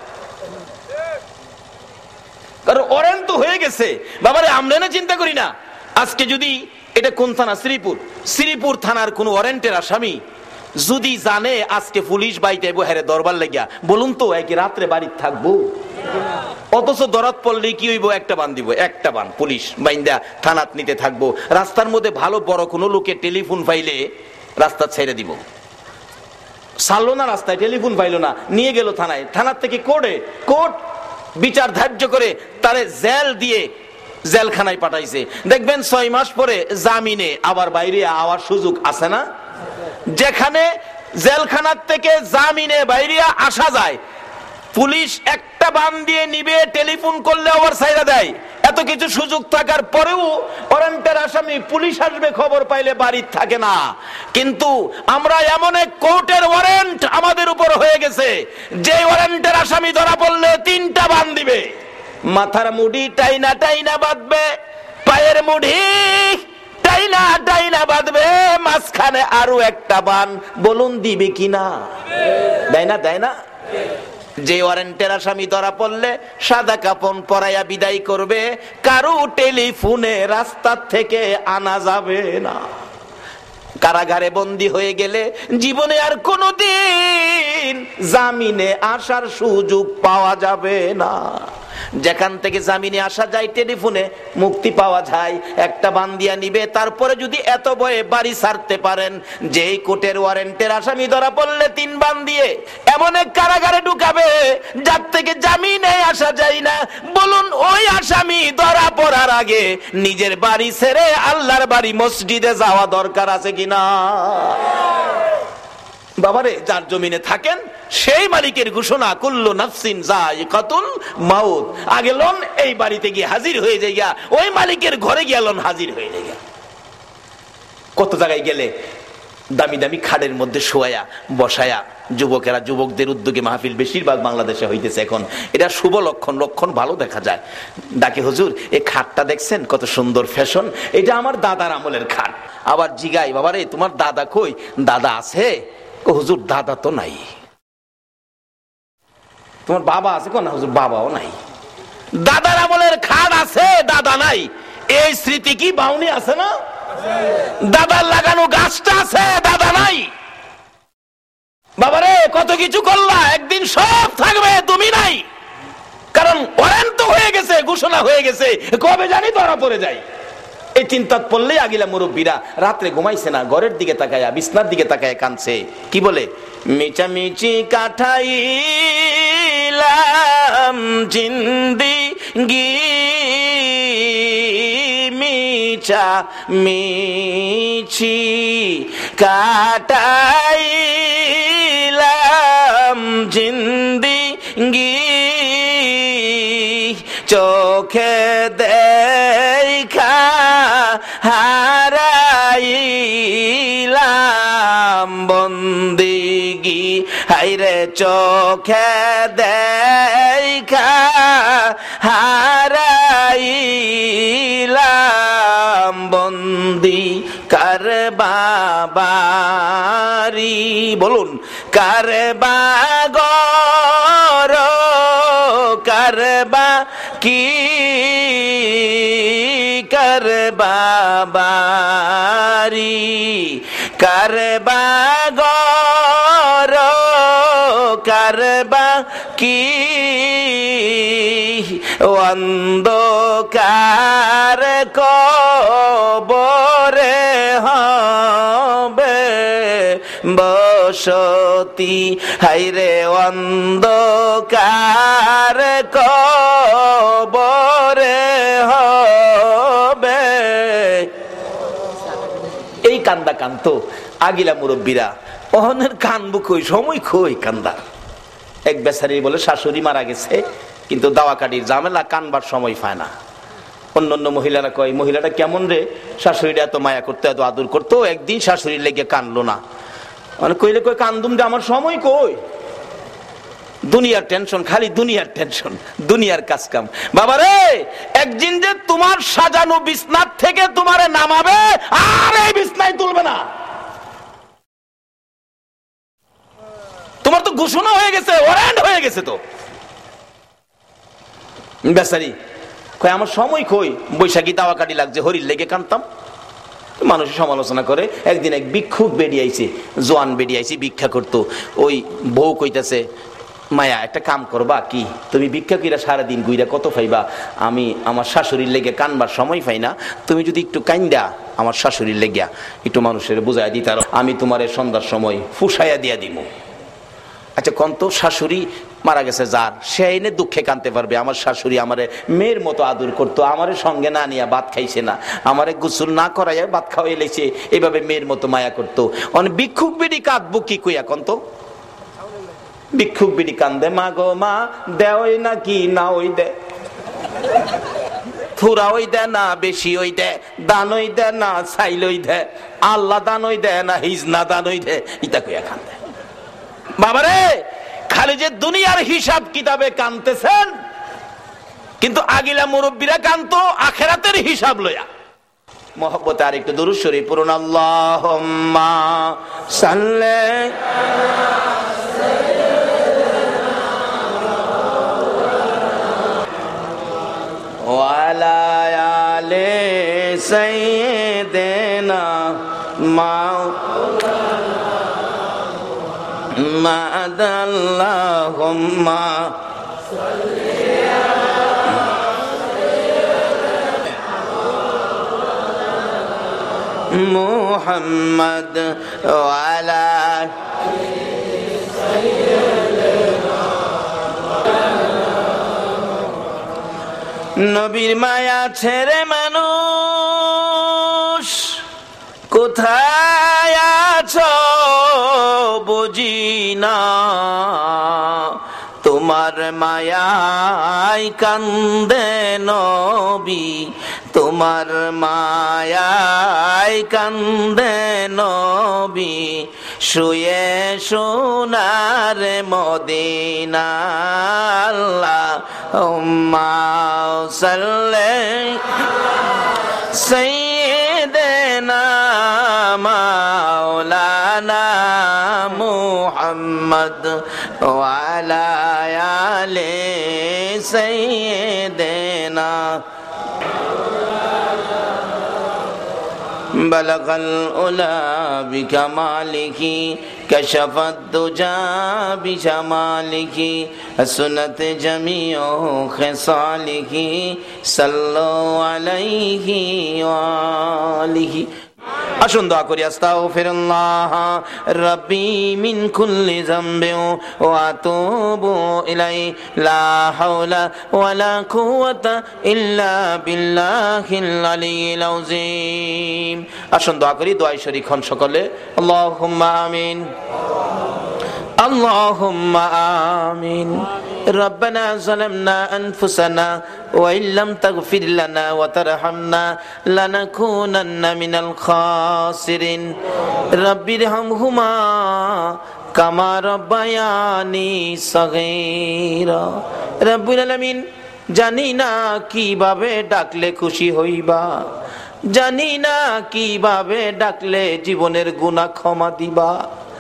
কারণ ওয়ারেন্ট তো হয়ে গেছে। বাবারে আমরা না চিন্তা করি না, আজকে যদি এটা কোন থানা? শ্রীপুর থানার কোন ওয়ারেন্টের আসামি যদি জানে আজকে পুলিশ বাইতে হেরে দরবার লেগিয়া, বলুন তো একই রাত্রে বাড়িতে থাকবো? অথচ দরাত পড়লে কি হইব? একটা বান দিব, একটা বান পুলিশ বাইন্দা থানাত নিতে থাকবো। রাস্তার মধ্যে ভালো বড় কোনো লোকে টেলিফোন পাইলে রাস্তা ছেড়ে দিব, ছাড়লো না রাস্তায়, টেলিফোন পাইলো না, নিয়ে গেল থানায়, থানার থেকে কোর্ট বিচার ধার্য করে তারে জেল দিয়ে জেলখানায় পাঠাইছে। দেখবেন 6 মাস পরে জামিনে আবার বাইরে আওয়ার সুযোগ আছে না? যেখানে জেলখানার থেকে জামিনে বাইরে আসা যায়, পুলিশ একটা বান দিয়ে নিবে, টেলিফোন করলে আবার ছাইরা দেয়। এত কিছু সুযোগ থাকার পরেও ওয়ারেন্টের আসামি পুলিশ আসবে খবর পাইলে বাড়ি থাকে না। কিন্তু আমরা এমন এক কোর্টের ওয়ারেন্ট আমাদের উপর হয়ে গেছে, যে ওয়ারেন্টের আসামি ধরা পড়লে 3টা বান দিবে, মাথার মুড়ি টাইনা টাইনা বাঁধবে, পায়ের মুড়ি টাইনা টাইনা বাঁধবে, মাঝখানে আরো একটা বান। বলুন দিবে কিনা? দেয় না? যে ওয়ারেন্টের আসামি ধরা পড়লে সাদা কাপন পরাইয়া বিদায় করবে, কারো টেলিফোনে রাস্তার থেকে আনা যাবে না। কারাগারে বন্দী হয়ে গেলে জীবনে আর কোনোদিন জামিনে আসার সুযোগ পাওয়া যাবে না। যেখান থেকে জামিনে আসা যায় টেলিফোনে মুক্তি পাওয়া যায়, একটা বান্দিয়া নিবে। তারপরে যদি এত ভয়ে বাড়ি ছাড়তে পারেন, যেই কোর্টের ওয়ারেন্টের আসামি ধরা পড়লে 3 বান দিয়ে এমন এক কারাগারে ঢুকাবে যার থেকে জামিনে আসা যায় না। বলুন, ওই আসামি ধরা পড়ার আগে নিজের বাড়ি ছেড়ে আল্লাহর বাড়ি মসজিদে যাওয়া দরকার আছে কিনা? বাবারে, যার জমিনে থাকেন সেই মালিকের ঘোষণা, কুল্লু নাফসিন যায়িকাতুল মাউত। আগে লন এই বাড়িতে গিয়ে হাজির হয়ে যাইয়া, ওই মালিকের ঘরে গিয়ে লন হাজির হয়ে যাইয়া। কত জায়গায় গেলে দামি দামি খাটের মধ্যে শোয়া বসায়া যুবকেরা, যুবকদের উদ্যোগে মাহফিল বেশিরভাগ বাংলাদেশে হইতেছে এখন। এটা শুভ লক্ষণ, লক্ষণ ভালো দেখা যায়। ডাকে, হুজুর এই খাটটা দেখছেন কত সুন্দর ফ্যাশন, এটা আমার দাদার আমলের খাট। আবার জিগাই, বাবারে তোমার দাদা কই? দাদা আছে? হুজুর দাদা তো নাই। তোমার বাবা আছে? কোন হুজুর বাবাও নাই। দাদার আমলের খাট আছে, দাদা নাই। এই স্মৃতি কি বাউনি আছে না? দাদার লাগানো গাছটা আছে, দাদা নাই। বাবারে কত কিছু করলা, একদিন সব থাকবে, তুমি নাই। কারণ ওয়ারেন্ট তো হয়ে গেছে, ঘোষণা হয়ে গেছে, কবে জানি ধরা পড়ে যায়। এই চিন্তা পড়লে আগিলা মুরব্বীরা রাত্রে ঘুমাইছে না, ঘরের দিকে তাকায়া, বিছনার দিকে তাকায়া কাঁদছে। কি বলে? মিচামিচি কাটাইলাম জিন্দেগি, মিচা মিছি কাটাইলাম জিন্দেগি, চোখে দেখা হারাইলাম বন্দিগি। হাইরে চোখে দেখা হারাইলাম বন্দি কার বাবারি। বলুন, কার বাগর, কার বা কি, কার বাবারি, কার বাগর, কার বা কি, অন্ধকার কবরে হবে বসতি। হাইরে অন্ধকার কবরে হবে। এই কান্দা কান্ত আগিলা মুরব্বীরা, অহনের কানবো কই, সময় কই কান্দা। এক বেচারি বলে শাশুড়ি মারা গেছে, কিন্তু দাওয়াকাঠির ঝামেলা, কানবার সময় পায় না। অন্য মহিলারা কয়, মহিলাটা কেমন রে, শাশুড়িটা এত মায়া করতো, এত আদর করতো, একদিন শাশুড়ির লেগে কানলো না। মানে কইলে কই কান্দুম যে আমার সময় কই। দুনিয়ার টেনশন, খালি দুনিয়ার টেনশন, দুনিয়ার কাজ কাম। বাবারে, একদিন যে তোমার সাজানো বিছনার থেকে তোমারে নামাবে, আর এই বিছনায় তুলবে না। তোমার তো ঘোষণা হয়ে গেছে, ওয়ারেন্ট হয়ে গেছে। তো বেচারি কয় আমার সময় কই, বৈশাখী দাওয়াকাঠি লাগছে, হরির লেগে কানতাম। মানুষের সমালোচনা করে। একদিন এক ভিক্ষুক বেরিয়েছে, জোয়ান বেরিয়েছে, ভিক্ষা করতো। ওই বউ কইতাছে, মায়া একটা কাম করবা কি, তুমি ভিক্ষা কইরা সারাদিন গুইরা কত পাইবা, আমি আমার শাশুড়ির লেগে কানবার সময় পাই না, তুমি যদি একটু কাইন্দা আমার শাশুড়ির লেগিয়া একটু মানুষের বুঝাইয়া দিতে, আমি তোমার সন্ধ্যার সময় ফুসাইয়া দিয়া দিব। আচ্ছা কন্ত, শাশুড়ি মারা গেছে যার, সে এনে দুঃখে কানতে পারবে। আমার শাশুড়ি আমারে মেয়ের মতো আদর করতো, আমারে সঙ্গে না নিয়ে ভাত খাইছে না, আমারে গোসল না করাইয়া ভাত খাওয়াই লেছে, এইভাবে মেয়ের মতো মায়া করতো। অনেক ভিক্ষুক বেডি কাঁদবো কি কইয়া কন্ত? ভিক্ষুক বেডি কান্দে, মা গো মা, দেওই না কি না ওই দে, থুরা ওই দে না বেশি ওই দে, দান ওই দে না চাইল ওই দে, আল্লাহ দান ওই দে না হিজনা দান ওই দে, ইতা কইয়া কান্দে। বাবারে, খালি যে দুনিয়ার হিসাব কিতাবে কানতেছেন, কিন্তু আগিলা মুরব্বীরা কানতো আখেরাতের হিসাব লইয়া। মহব্বতে আর একটু দুরূদ শরীফ পড়ুন। আল্লাহুম্মা সাল্লি سيدنا محمد اللهم محمد وعلى নবীর মায়া ছেড়ে মানুষ কোথায় আছো বুঝি না, তোমার মায়ায় কান্দে নবী, তোমার মায়ায় কান্দে নবী, শুয়ে সোনার মদিনা। আল্লাহুম্মা সাল্লি সাইয়্যিদিনা মাওলানা মুহাম্মদ ওয়া আলা আলি সাইয়্যিদিনা। বলগল উলা বিকামালিহি কশফত দুজা বিজামালিহি সুনত জামিউ খিসালিহি সাল্লু আলাইহি ওয়া আলিহি। আসুন দোয়া করি, আস্তাগফিরুল্লাহ রাব্বি মিন কুল্লি যামবিন ওয়া আতুবু ইলাইহি লা হাওলা ওয়ালা কুওয়াতা ইল্লা বিল্লাহিল আলিয়্যিল আযীম। আসুন দোয়া করি, দোয়ায় শরীক হন সকলে। আল্লাহুম্মা আমিন, আল্লাহুম্মা আমিন। ربنا ظلمنا أنفسنا وإن لم تغفر لنا وترحمنا لنكونن من الخاسرين رب ارحمهما كما ربياني صغيرا رب العالمين। জানি না কিভাবে ডাকলে খুশি হইবা, জানি না কিভাবে ডাকলে জীবনের গুনাহ ক্ষমা দিবা।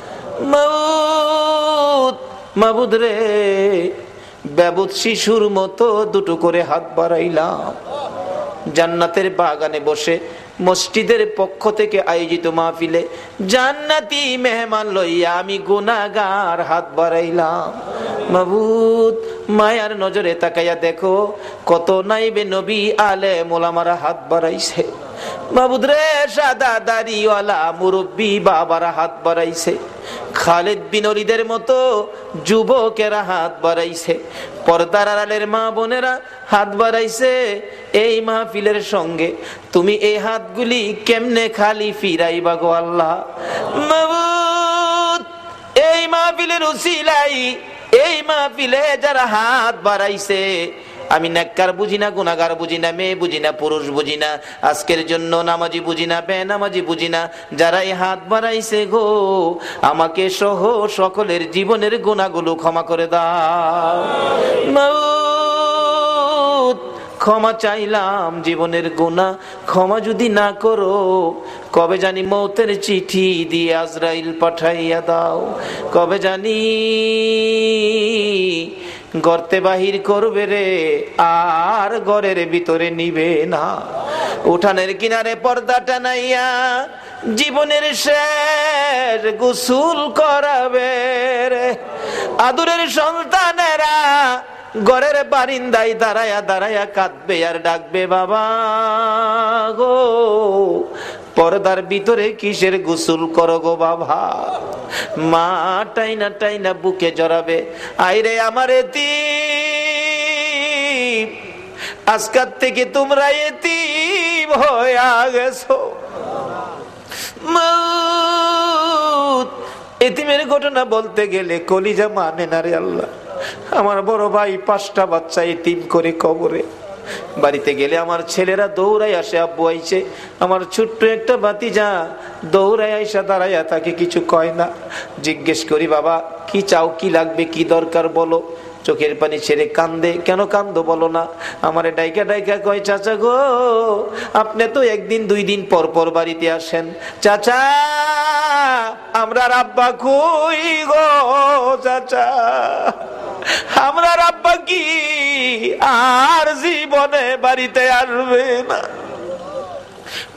মাবুদ রে, বেবুদ শিশুর মতো দুটো করে হাত বাড়াইলাম, জান্নাতের বাগানে বসে মসজিদের পক্ষ থেকে আয়োজিত মাহফিলে জান্নাতি মেহমান লইয়া আমি গুনাহগার হাত বাড়াইলাম। মাবুদ, মায়ার নজরে তাকাইয়া দেখো কত নাইবে নবী আলেম ওলামারা হাত বাড়াইছে। মাবুদ রে, সাদা দাড়িওয়ালা মুরব্বী বাবারা হাত বাড়াইছে, খালিদ বিন ওলীদের মতো যুবকেরা হাত বাড়াইছে, পর্দার আড়ালের মা বোনেরা হাত বাড়াইছে। এই মাহফিলের সঙ্গে তুমি এই হাতগুলি কেমনে খালি ফিরাইবা গো আল্লাহ। মাবুদ, এই মাহফিলের উসিলাই, এই মাহফিলে যারা হাত বাড়াইছে, আমি নেককার বুঝি না, গুনাহগার বুঝি না, মেয়ে বুঝি না, পুরুষ বুঝি না, আজকের জন্য নামাজি বুঝি না, বেনামাজি বুঝি না, যারা এই হাত বাড়াইছে গো, আমাকে সহ সকলের জীবনের গুনাহগুলো ক্ষমা করে দাও। মাউত, ক্ষমা চাইলাম, জীবনের গুনাহ ক্ষমা যদি না করো, কবে জানি মৌতের চিঠি দিয়ে আজরাইল পাঠাইয়া দাও, কবে জানি গর্তে বাহির করবে রে, আর ঘরের ভিতরে নিবে না। উঠানের কিনারে পর্দা টানাইয়া জীবনের শেষ গোসল করাবে রে। আদরের সন্তানেরা ঘরের বারিন্দায় দাঁড়ায়া দাঁড়ায়া কাঁদবে আর ডাকবে, বাবা গো, পর্দার ভিতরে কিসের গোসল করো গো বাবা। মা টাইনা টাইনা বুকে জড়াবে, আইরে আমার এতিম, আজকাল থেকে তোমরা এতিম হয়ে গেছো। এতিমের ঘটনা বলতে গেলে কলিজা মানে না রে আল্লাহ। আমার বড় ভাই 5টা বাচ্চা এতিম করে কবরে, বাড়িতে গেলে আমার ছেলেরা দৌড়াই আসে, আব্বু আইছে। আমার ছোট্ট একটা ভাতিজা দৌড়াই আইসা দাঁড়াইয়া তাকে কিছু কয় না। জিজ্ঞেস করি, বাবা কি চাও, কি লাগবে, কি দরকার বলো। চোখের পানি ছেড়ে কান্দে, কেন কান্দো বলো না। আমারে ডাইকা ডাইকা কয়, চাচা গো, আপনি তো 1 দিন 2 দিন পর পর বাড়িতে আসেন, চাচা আমরা আব্বা কই গো, চাচা আমরা আব্বা কি আর জীবনে বাড়িতে আসবে না।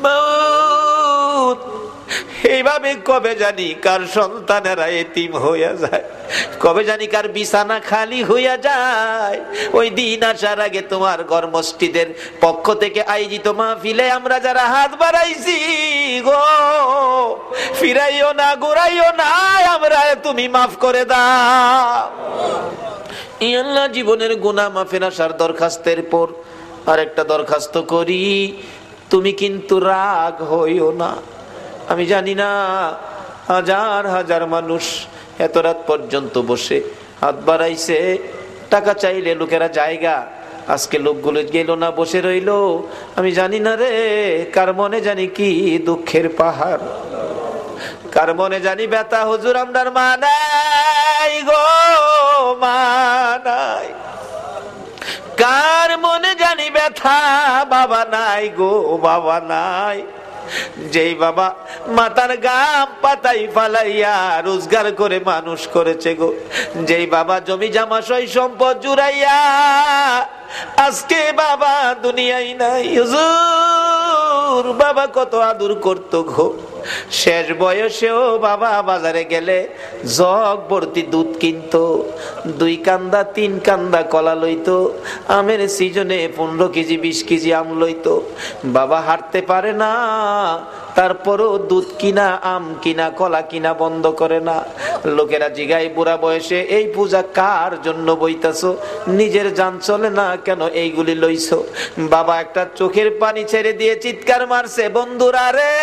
মউত। এইভাবে কবে জানি কার সন্তানেরা এতিম হইয়া যায়, কবে জানি কার বিছানা খালি হইয়া যায়। ওই দিন আসার আগে তোমার ঘর মসজিদের পক্ষ থেকে আয়োজিত মাহফিলে আমরা যারা হাত বাড়াইছি গো, ফিরাইও না, ঘুরাইও না, আমরা তুমি মাফ করে দাও। আল্লাহ, জীবনের গুনাহ মাফের আসার দরখাস্তের পর আরেকটা দরখাস্ত করি, তুমি কিন্তু রাগ হইও না। আমি জানি না হাজার হাজার মানুষ এত রাত পর্যন্ত বসে হাত বাড়াইছে, টাকা চাইলে লোকেরা জায়গা, আজকে লোকগুলো গেল না, বসে রইল। আমি জানি না রে কার মনে জানি কি দুঃখের পাহাড়, কার মনে জানি ব্যথা। হুজুর আমরার মা নাই গো, মা নাই। কার মনে জানি ব্যথা, বাবা নাই গো, বাবা নাই। যেই বাবা মাথার গাম পাতাই ফালাইয়া রোজগার করে মানুষ করেছে গো, যেই বাবা জমি জামা সই সম্পদ জুড়াইয়া আজকে বাবা দুনিয়ায় নাই। হুজুর বাবা কত আদর করতো গো, শেষ বয়সেও বাবা বাজারে গেলে জগ ভর্তি দুধ কিনতো, 2 কান্দা 3 কান্দা কলা লইতো, আমের সিজনে 15 কেজি 20 কেজি আম লইতো। বাবা হাঁটতে পারে না, তারপরও দুধ কিনা, আম কিনা, কলা কিনা বন্ধ করে না। লোকেরা জিগায় বুড়া বয়সে এই পূজা কার জন্য বইতাছো, নিজের জান চলে না কেন এইগুলি লইছো? বাবা একটা চোখের পানি ছেড়ে দিয়ে চিৎকার মারছে, বন্ধুরা রে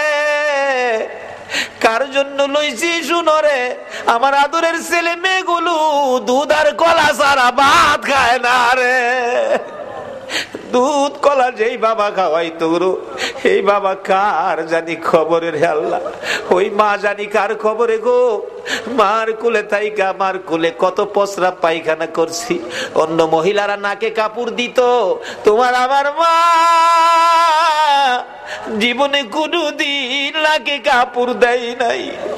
কার জন্য লইছি শুনো রে, আমার আদরের ছেলে মেয়েগুলো দুধ আর কলা ছাড়া ভাত খায় না রে। দুধ কলা যেই বাবা খাওয়াইতো এই বাবা কার জানি খবরের আল্লাহ, ওই মা জানি কার খবরে গো। মার কুলে তাইকা মার কুলে কত পসরা পায়খানা করছি, অন্য মহিলারা নাকে কাপড় দিত, তোমার আমার মা জীবনে কোনদিন নাকে কাপড় দেয় নাই।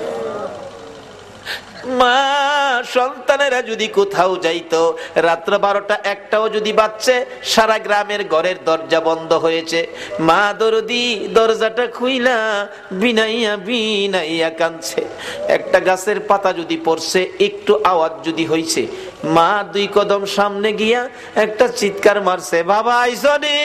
মা সন্তানেরা যদি কোথাও যাইতো, রাত্র 12টা 1টাও যদি বাজছে, সারা গ্রামের ঘরের দরজা বন্ধ হয়েছে, মা দরদি দরজাটা খুইলা বিনাইয়া বিনাইয়া কাঁদছে। একটা গাছের পাতা যদি পড়ছে, একটু আওয়াজ যদি হইছে, মা 2 কদম সামনে গিয়া একটা চিৎকার মারছে, বাবা আইসনি,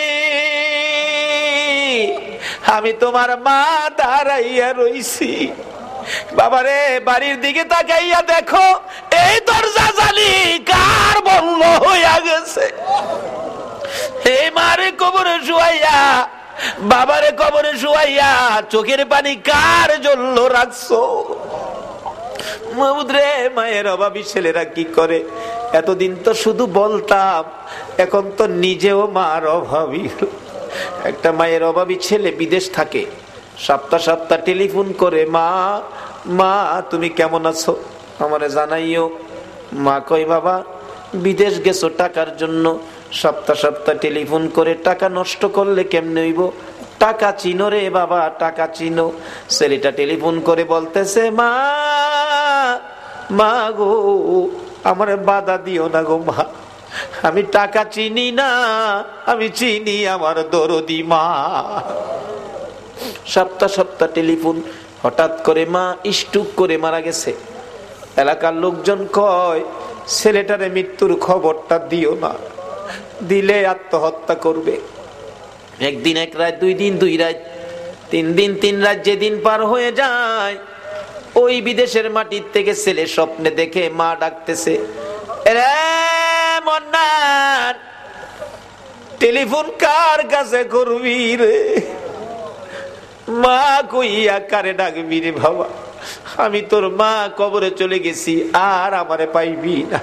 আমি তোমার মা দাঁড়াইয়া রইছি। বাবারে বাড়ির দিকে তাকাইয়া দেখো, এই দরজা জানি কার বন্ধ হইয়া গেছে। এই মারে কবরে শুয়াইয়া, বাবারে কবরে শুয়াইয়া চোখের পানি কার জন্য রাখছো? মাহমুদ রে, মায়ের অভাবী ছেলেরা কি করে? এতদিন তো শুধু বলতাম, এখন তো নিজেও মার অভাবী। একটা মায়ের অভাবী ছেলে বিদেশ থাকে, সপ্তাহ সপ্তাহ টেলিফোন করে, মা মা তুমি কেমন আছো আমারে জানাইও। মা কই, বাবা বিদেশ গেছো টাকার জন্য, সপ্তাহ সপ্তাহ টেলিফোন করে টাকা নষ্ট করলে কেমনে হইব? টাকা চিনো রে বাবা, টাকা চিনো। ছেলেটা টেলিফোন করে বলতেছে, মা মা গো আমারে বাধা দিও না গো মা, আমি টাকা চিনি না, আমি চিনি আমার দরদি মা। সপ্তাহ সপ্তাহ টেলিফোন, হঠাৎ করে মা স্ট্রোক করে মারা গেছে। এলাকার লোকজন কয়, ছেলেটারে মৃত্যুর খবরটা দিও না, দিলে আত্মহত্যা করবে। একদিন 1 রাত, 2 দিন 2 রাত, 3 দিন 3 রাত, যেদিন পার হয়ে যায়, ওই বিদেশের মাটির থেকে ছেলে স্বপ্নে দেখে মা ডাকতেছে, রে মন্নান, টেলিফোন কার কাছে করবি রে? মা কইয়া কারে ডাকবি রে বাবা, আমি তোর মা কবরে চলে গেছি, আর আমারে পাইবি না।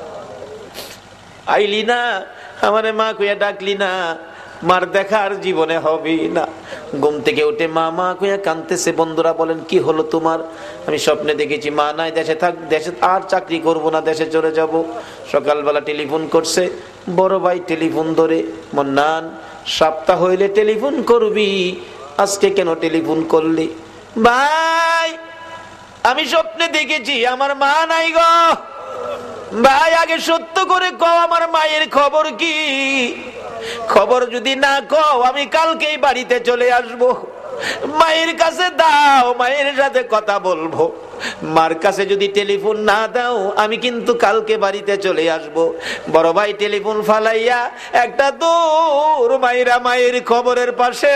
আইলি না, আমারে মা কইয়া ডাকলি না, মার দেখার জীবনে হবে না। ঘুম থেকে উঠে মা মা কইয়া কাঁদতেছে। বন্ধুরা বলেন, কি হলো তোমার? আমি স্বপ্নে দেখেছি মা নাই, দেশে থাক, দেশে আর চাকরি করব না, দেশে চলে যাব। সকালবেলা টেলিফোন করছে, বড় ভাই টেলিফোন ধরে, মন্নান সপ্তাহ হইলে টেলিফোন করবি, আজকে কেন টেলিফোন করলি? ভাই আমি স্বপ্নে দেখেছি আমার মা নাই গো। ভাই আগে সত্য করে কও, আমার মায়ের খবর কি? খবর যদি না কও আমি কালকেই বাড়িতে চলে আসব। মায়ের কাছে দাও, মায়ের সাথে কথা বলবো। মার কাছে যদি টেলিফোন না দাও আমি কিন্তু কালকে বাড়িতে চলে আসব। বড় ভাই টেলিফোন ফালাইয়া একটা দৌড় মাইরা মায়ের খবরের পাশে,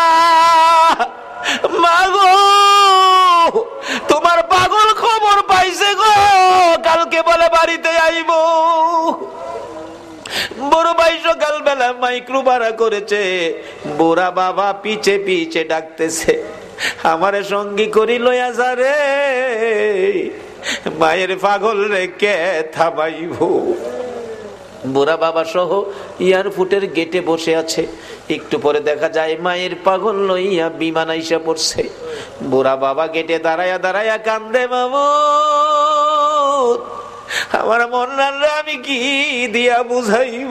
মা গো তোমার পাগল খবর পাইছে গো, কালকে বলে বাড়িতে আইব। বড় ভাই সকালবেলা মাইক্রো ভাড়া করেছে, বুড়া বাবা পিছে পিছে ডাকতেছে, আমারে সঙ্গী করি লইয়া যা রে, মায়ের পাগল রে কে থামাইব। বুড়া বাবা সহ এয়ারপোর্টের গেটে বসে আছে। একটু পরে দেখা যায় মায়ের পাগল লইয়া বিমান আইসা পড়ছে। বুড়া বাবা গেটে দাঁড়ায়া দাঁড়ায়া কান্দে, মামুদ আমার মন্নানরে আমি কি দিয়া বুঝাইব।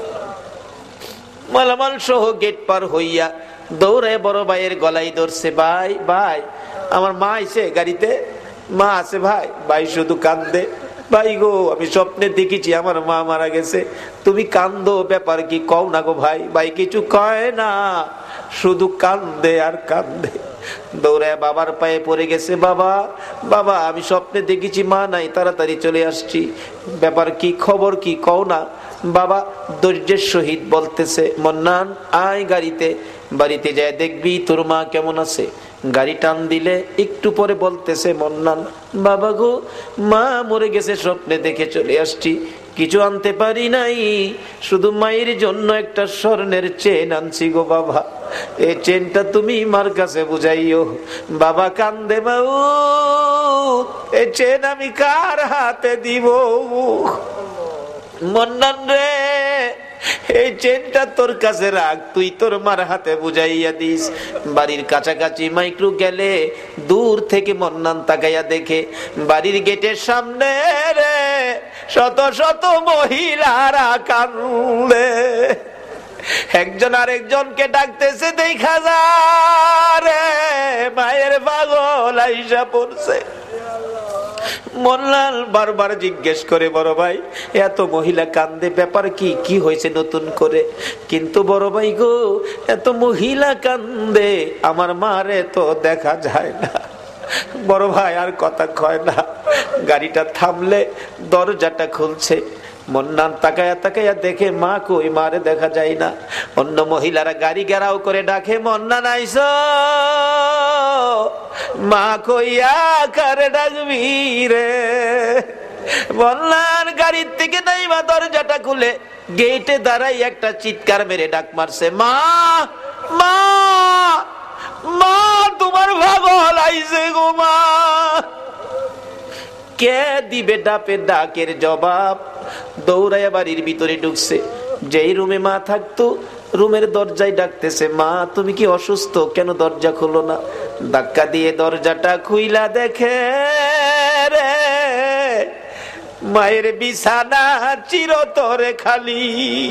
মালামাল সহ গেট পার হইয়া দৌড়ে বড় ভাইয়ের গলায় ধরছে, ভাই ভাই আমার মা আইছে গাড়িতে, মা আছে ভাই। ভাই শুধু কান্দে, ভাই গো আমি স্বপ্নে দেখেছি আমার মা মারা গেছে, তুমি কান্দো, ব্যাপার কি কও না গো ভাই। ভাই কিছু কয় না, শুধু কান্দে আর কান্দে। দৌড়ে বাবার পায়ে পড়ে গেছে, বাবা বাবা আমি স্বপ্নে দেখেছি মা নাই, তাড়াতাড়ি চলে আসছি, ব্যাপার কি, খবর কি কও না। বাবা ধৈর্যের সহিত বলতেছে, মন্নান আয় গাড়িতে, বাড়িতে যায় দেখবি তোর মা কেমন আছে। গাড়ি টান দিলে একটু পরে বলতেছে, মন্নান বাবা গো মা মরে গেছে, স্বপ্নে দেখে চলে আসছি, কিছু আনতে পারি নাই, শুধু মায়ের জন্য একটা স্বর্ণের চেন আনছি গো বাবা, এই চেনটা তুমি মার কাছে বুঝাইও। বাবা কান্দে, মাউ এই চেন আমি কার হাতে দিব। মন্নান রে এই চেনটা তোর কাছে রাখ, তুই তোর মার হাতে বুঝাইয়া দিস। বাড়ির কাছাকাছি মাইক্রো গেলে দূর থেকে মন্নান তাকাইয়া দেখে বাড়ির গেটের সামনে রে শত শত মহিলারা কান্দে, একজন আরেকজনকে ডাকতেছে, দেখা যায় রে মায়ের পাগল আইসা পড়ছে। মোল্লাল বারবার জিজ্ঞেস করে, বড় ভাই এত মহিলা কান্দে, ব্যাপার কি, কি হয়েছে নতুন করে। কিন্তু বড় ভাই গো এত মহিলা কান্দে আমার মারে তো দেখা যায় না। বড় ভাই আর কথা কয় না। গাড়িটা থামলে দরজাটা খুলছে, মন্নান তাকায়া তাকায়া দেখে মা কই, মারে দেখা যায় না। অন্য মহিলারা গাড়ি ঘেরাও করে ডাকে, মন্নান আইসো, মা কইয়া কারে ডাকবি রে। মন্নান গাড়ির থেকে নাইমা দরজাটা খুলে গেটে দাঁড়াই একটা চিৎকার মেরে ডাক মারছে, মা মা মা তোমার পাগল আইছে গো মা। কে দিবে ডাকের জবাব? দৌড়াইয়া বাড়ির ভিতরে ঢুকছে। যেই রুমে মা থাকতো রুমের দরজায় ডাকতেছে, মা তুমি কি অসুস্থ, কেন দরজা খুলো না? ধাক্কা দিয়ে দরজাটা খুইলা দেখে রে মায়ের বিছানা চিরতরে খালি।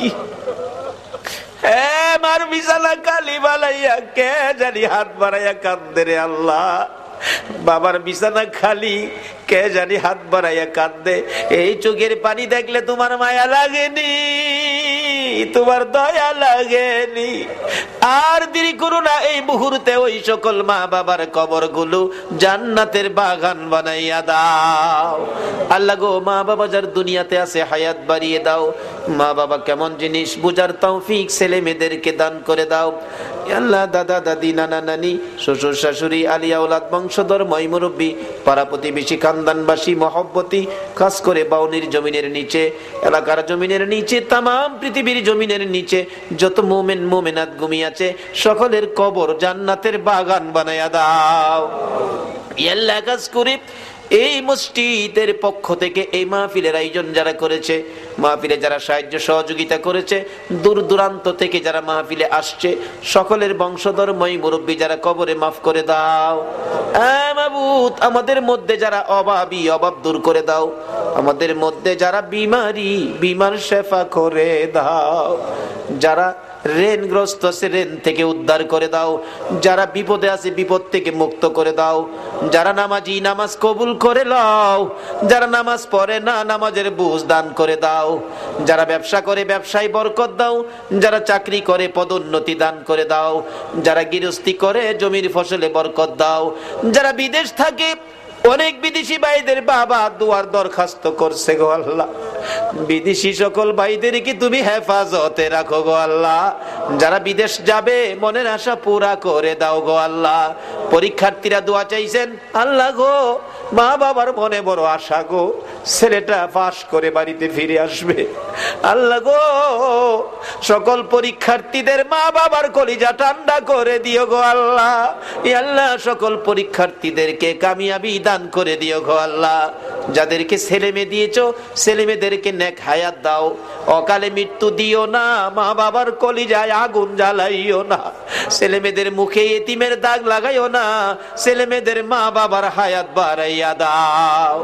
মার বিছানা খালি বালাইয়া কে জানি হাত বাড়াইয়া কান্দে রে আল্লাহ। বাবার বিছানা খালি, কে জানি হাত বাড়াইয়া কান্দে। এই চোখের পানি দেখলে তোমার মায়া লাগেনি, তোমার দয়া লাগেনি? আর দেরি করো না, এই মুহূর্তে ওই সকল মা বাবার কবর গুলো জান্নাতের বাগান বানাইয়া দাও। আল্লাহ গো মা বাবা যার দুনিয়াতে আছে হায়াত বাড়িয়ে দাও। মা বাবা কেমন জিনিস বুঝার তৌফিক ছেলে মেয়েদেরকে দান করে দাও। আল্লাহ দাদা দাদি নানা নানি শ্বশুর শাশুড়ি আলিয়া ওলাদ বংশধর ময়মুরব্বী পাড়া প্রতিবেশী খানদানবাসী মহব্বতী, খাস করে বাউনির জমিনের নিচে, এলাকার জমিনের নিচে, তামাম পৃথিবীর জমিনের নিচে যত মুমিন মুমিনাত ঘুমিয়ে সকলের কবর জান্নাতের বাগান বানায়া দাও। আল্লাহ কাজ করে এই মসজিদের পক্ষ থেকে এই মাহফিলের আয়োজন যারা করেছে, মাহফিলে যারা সাহায্য সহযোগিতা করেছে, দূর দূরান্ত থেকে যারা মাহফিলে আসছে, সকলের বংশধর মুরব্বী যারা কবরে মাফ করে দাও। মাবুদ আমাদের মধ্যে যারা অভাবী অভাব দূর করে দাও, আমাদের মধ্যে যারা বিমারি বিমার শেফা করে দাও, যারা ঋণগ্রস্ত আছে ঋণ থেকে উদ্ধার করে দাও, যারা বিপদে আছে বিপদ থেকে মুক্ত করে দাও, যারা নামাজি নামাজ কবুল করে লও, যারা নামাজ পড়ে না নামাজের বুঝ দান করে দাও। দাও, যারা ব্যবসা করে ব্যবসায় বরকত দাও, যারা চাকরি করে পদোন্নতি দান করে দাও, যারা গৃহস্থী করে জমির ফসলে বরকত দাও, যারা বিদেশ থাকে অনেক বিদেশি ভাইদের বাবা দুয়ার দরখাস্ত করছে গো আল্লাহ, বিদেশি সকল ভাইদেরকে তুমি হেফাজতে রাখো গো আল্লাহ। যারা বিদেশ যাবে মনের আশা পুরা করে দাও গো আল্লাহ। পরীক্ষার্থীরা দোয়া চাইছেন, আল্লাহ গো মা বাবার মনে বড় আশা গো, ছেলেটা পাশ করে বাড়িতে ফিরে আসবে। আল্লাহ গো সকল পরীক্ষার্থীদের মা বাবার কলিজা ঠান্ডা করে দিও গো আল্লাহ। আল্লাহ সকল পরীক্ষার্থীদেরকে কামিয়াবি দান করে দিও গো আল্লাহ। যাদেরকে ছেলে মেয়ে দিয়েছো ছেলে মেয়েদেরকে নেক হায়াত দাও, অকালে মৃত্যু দিও না, মা বাবার কলিজায় আগুন জ্বালাইও না, ছেলে মেয়েদের মুখে এতিমের দাগ লাগাইও না, ছেলে মেয়েদের মা বাবার হায়াত বাড়াইয়া দাও।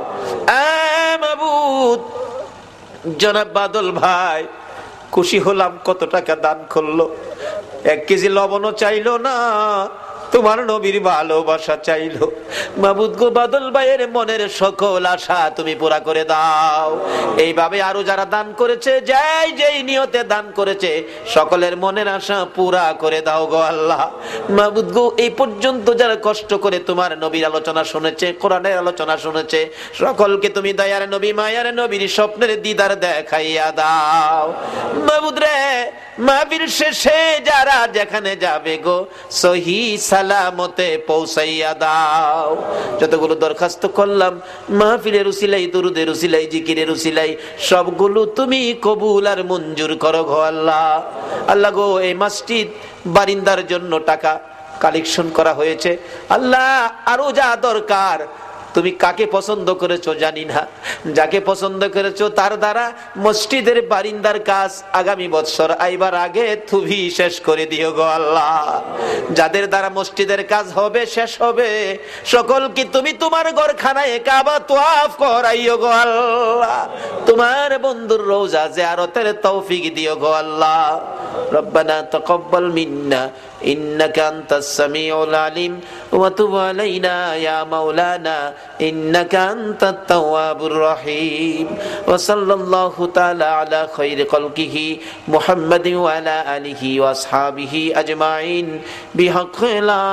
মাবুদ জনাব বাদল ভাই খুশি হলাম, কত টাকা দান করলো, 1 কেজি লবণও চাইলো না, তোমার নবীর ভালোবাসা চাইলো। মাবুদ গো বাদল ভাইয়ের মনের সকল আশা তুমি পুরা করে দাও। এইভাবে আরো যারা দান করেছে, যাই যেই নিয়তে দান করেছে, সকলের মনের আশা পুরা করে দাও গো আল্লাহ। মাবুদ গো এই পর্যন্ত যারা কষ্ট করে তোমার নবীর আলোচনা শুনেছে, কোরআনের আলোচনা শুনেছে, সকলকে তুমি দয়ার নবী মায়ার নবীর স্বপ্নের দিদার দেখাইয়া দাও। মাবুদ রে মাহফিল শেষে যারা যেখানে যাবে গো সহি সালামতে পৌঁছাইয়া দাও। যতগুলো দরখাস্ত করলাম মাহফিলের উসিলাই, দুরুদের উসিলাই, জিকিরের উসিলাই, সবগুলো তুমি কবুল আর মঞ্জুর করো গো আল্লাহ। আল্লাহ গো এই মসজিদ বারিন্দার জন্য টাকা কালেকশন করা হয়েছে, আল্লাহ আরো যা দরকার তুমি কাকে পছন্দ করেছো জানি না, যাকে পছন্দ করেছো তার দ্বারা মসজিদের বারিন্দার কাজ আগামী বছর আইবার আগে তুমি শেষ করে দিও গো আল্লাহ। যাদের দ্বারা মসজিদের কাজ হবে শেষ হবে, সকলকে তুমি তোমার ঘরখানায় কাবা তোয়াফ করাইও গো আল্লাহ। তোমার বন্ধুর রওজা জিয়ারতের তৌফিক দিও গো আল্লাহ। রব্বানা তাকাব্বাল মিন্না ইন্নাকা আনতাস সামিউল আলিম ওয়া তুব আলাইনা ইয়া মাওলানা ইন্নাকা আনতাত তাওয়াবুর রহিম। ওয়া সাল্লাল্লাহু তাআলা আলা খায়রি খালকিহি মুহাম্মাদিন ওয়া আলা আলিহি ওয়া আসহাবিহি আজমাইন বিহাক্কি লা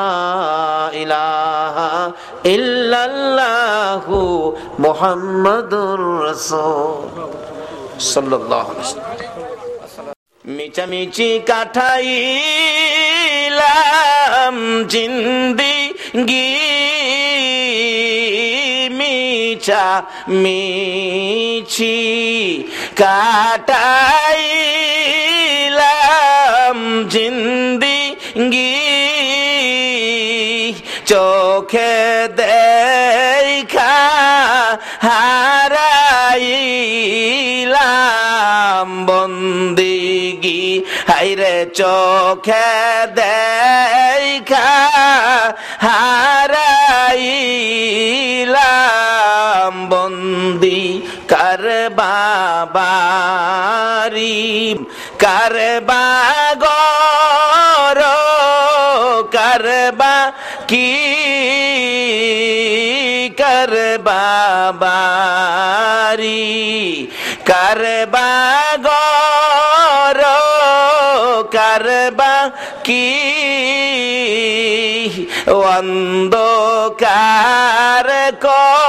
ইলাহা ইল্লাল্লাহু মুহাম্মাদুর রাসূল সাল্লাল্লাহু আলাইহি ওয়াসাল্লাম। মিচামিচি কাটাইলাম জিন্দিগি, মিচা মিছি কাটাইলাম জিন্দিগি, চোখে দেখা হারাইলাম বন্দিগি, হাইরে চোখে দেখা হারাইলাম বন্দি, কার বাবারি কার বাগর কার বা কি কার বাবারি কার বাগর কার বা কি, অন্ধকার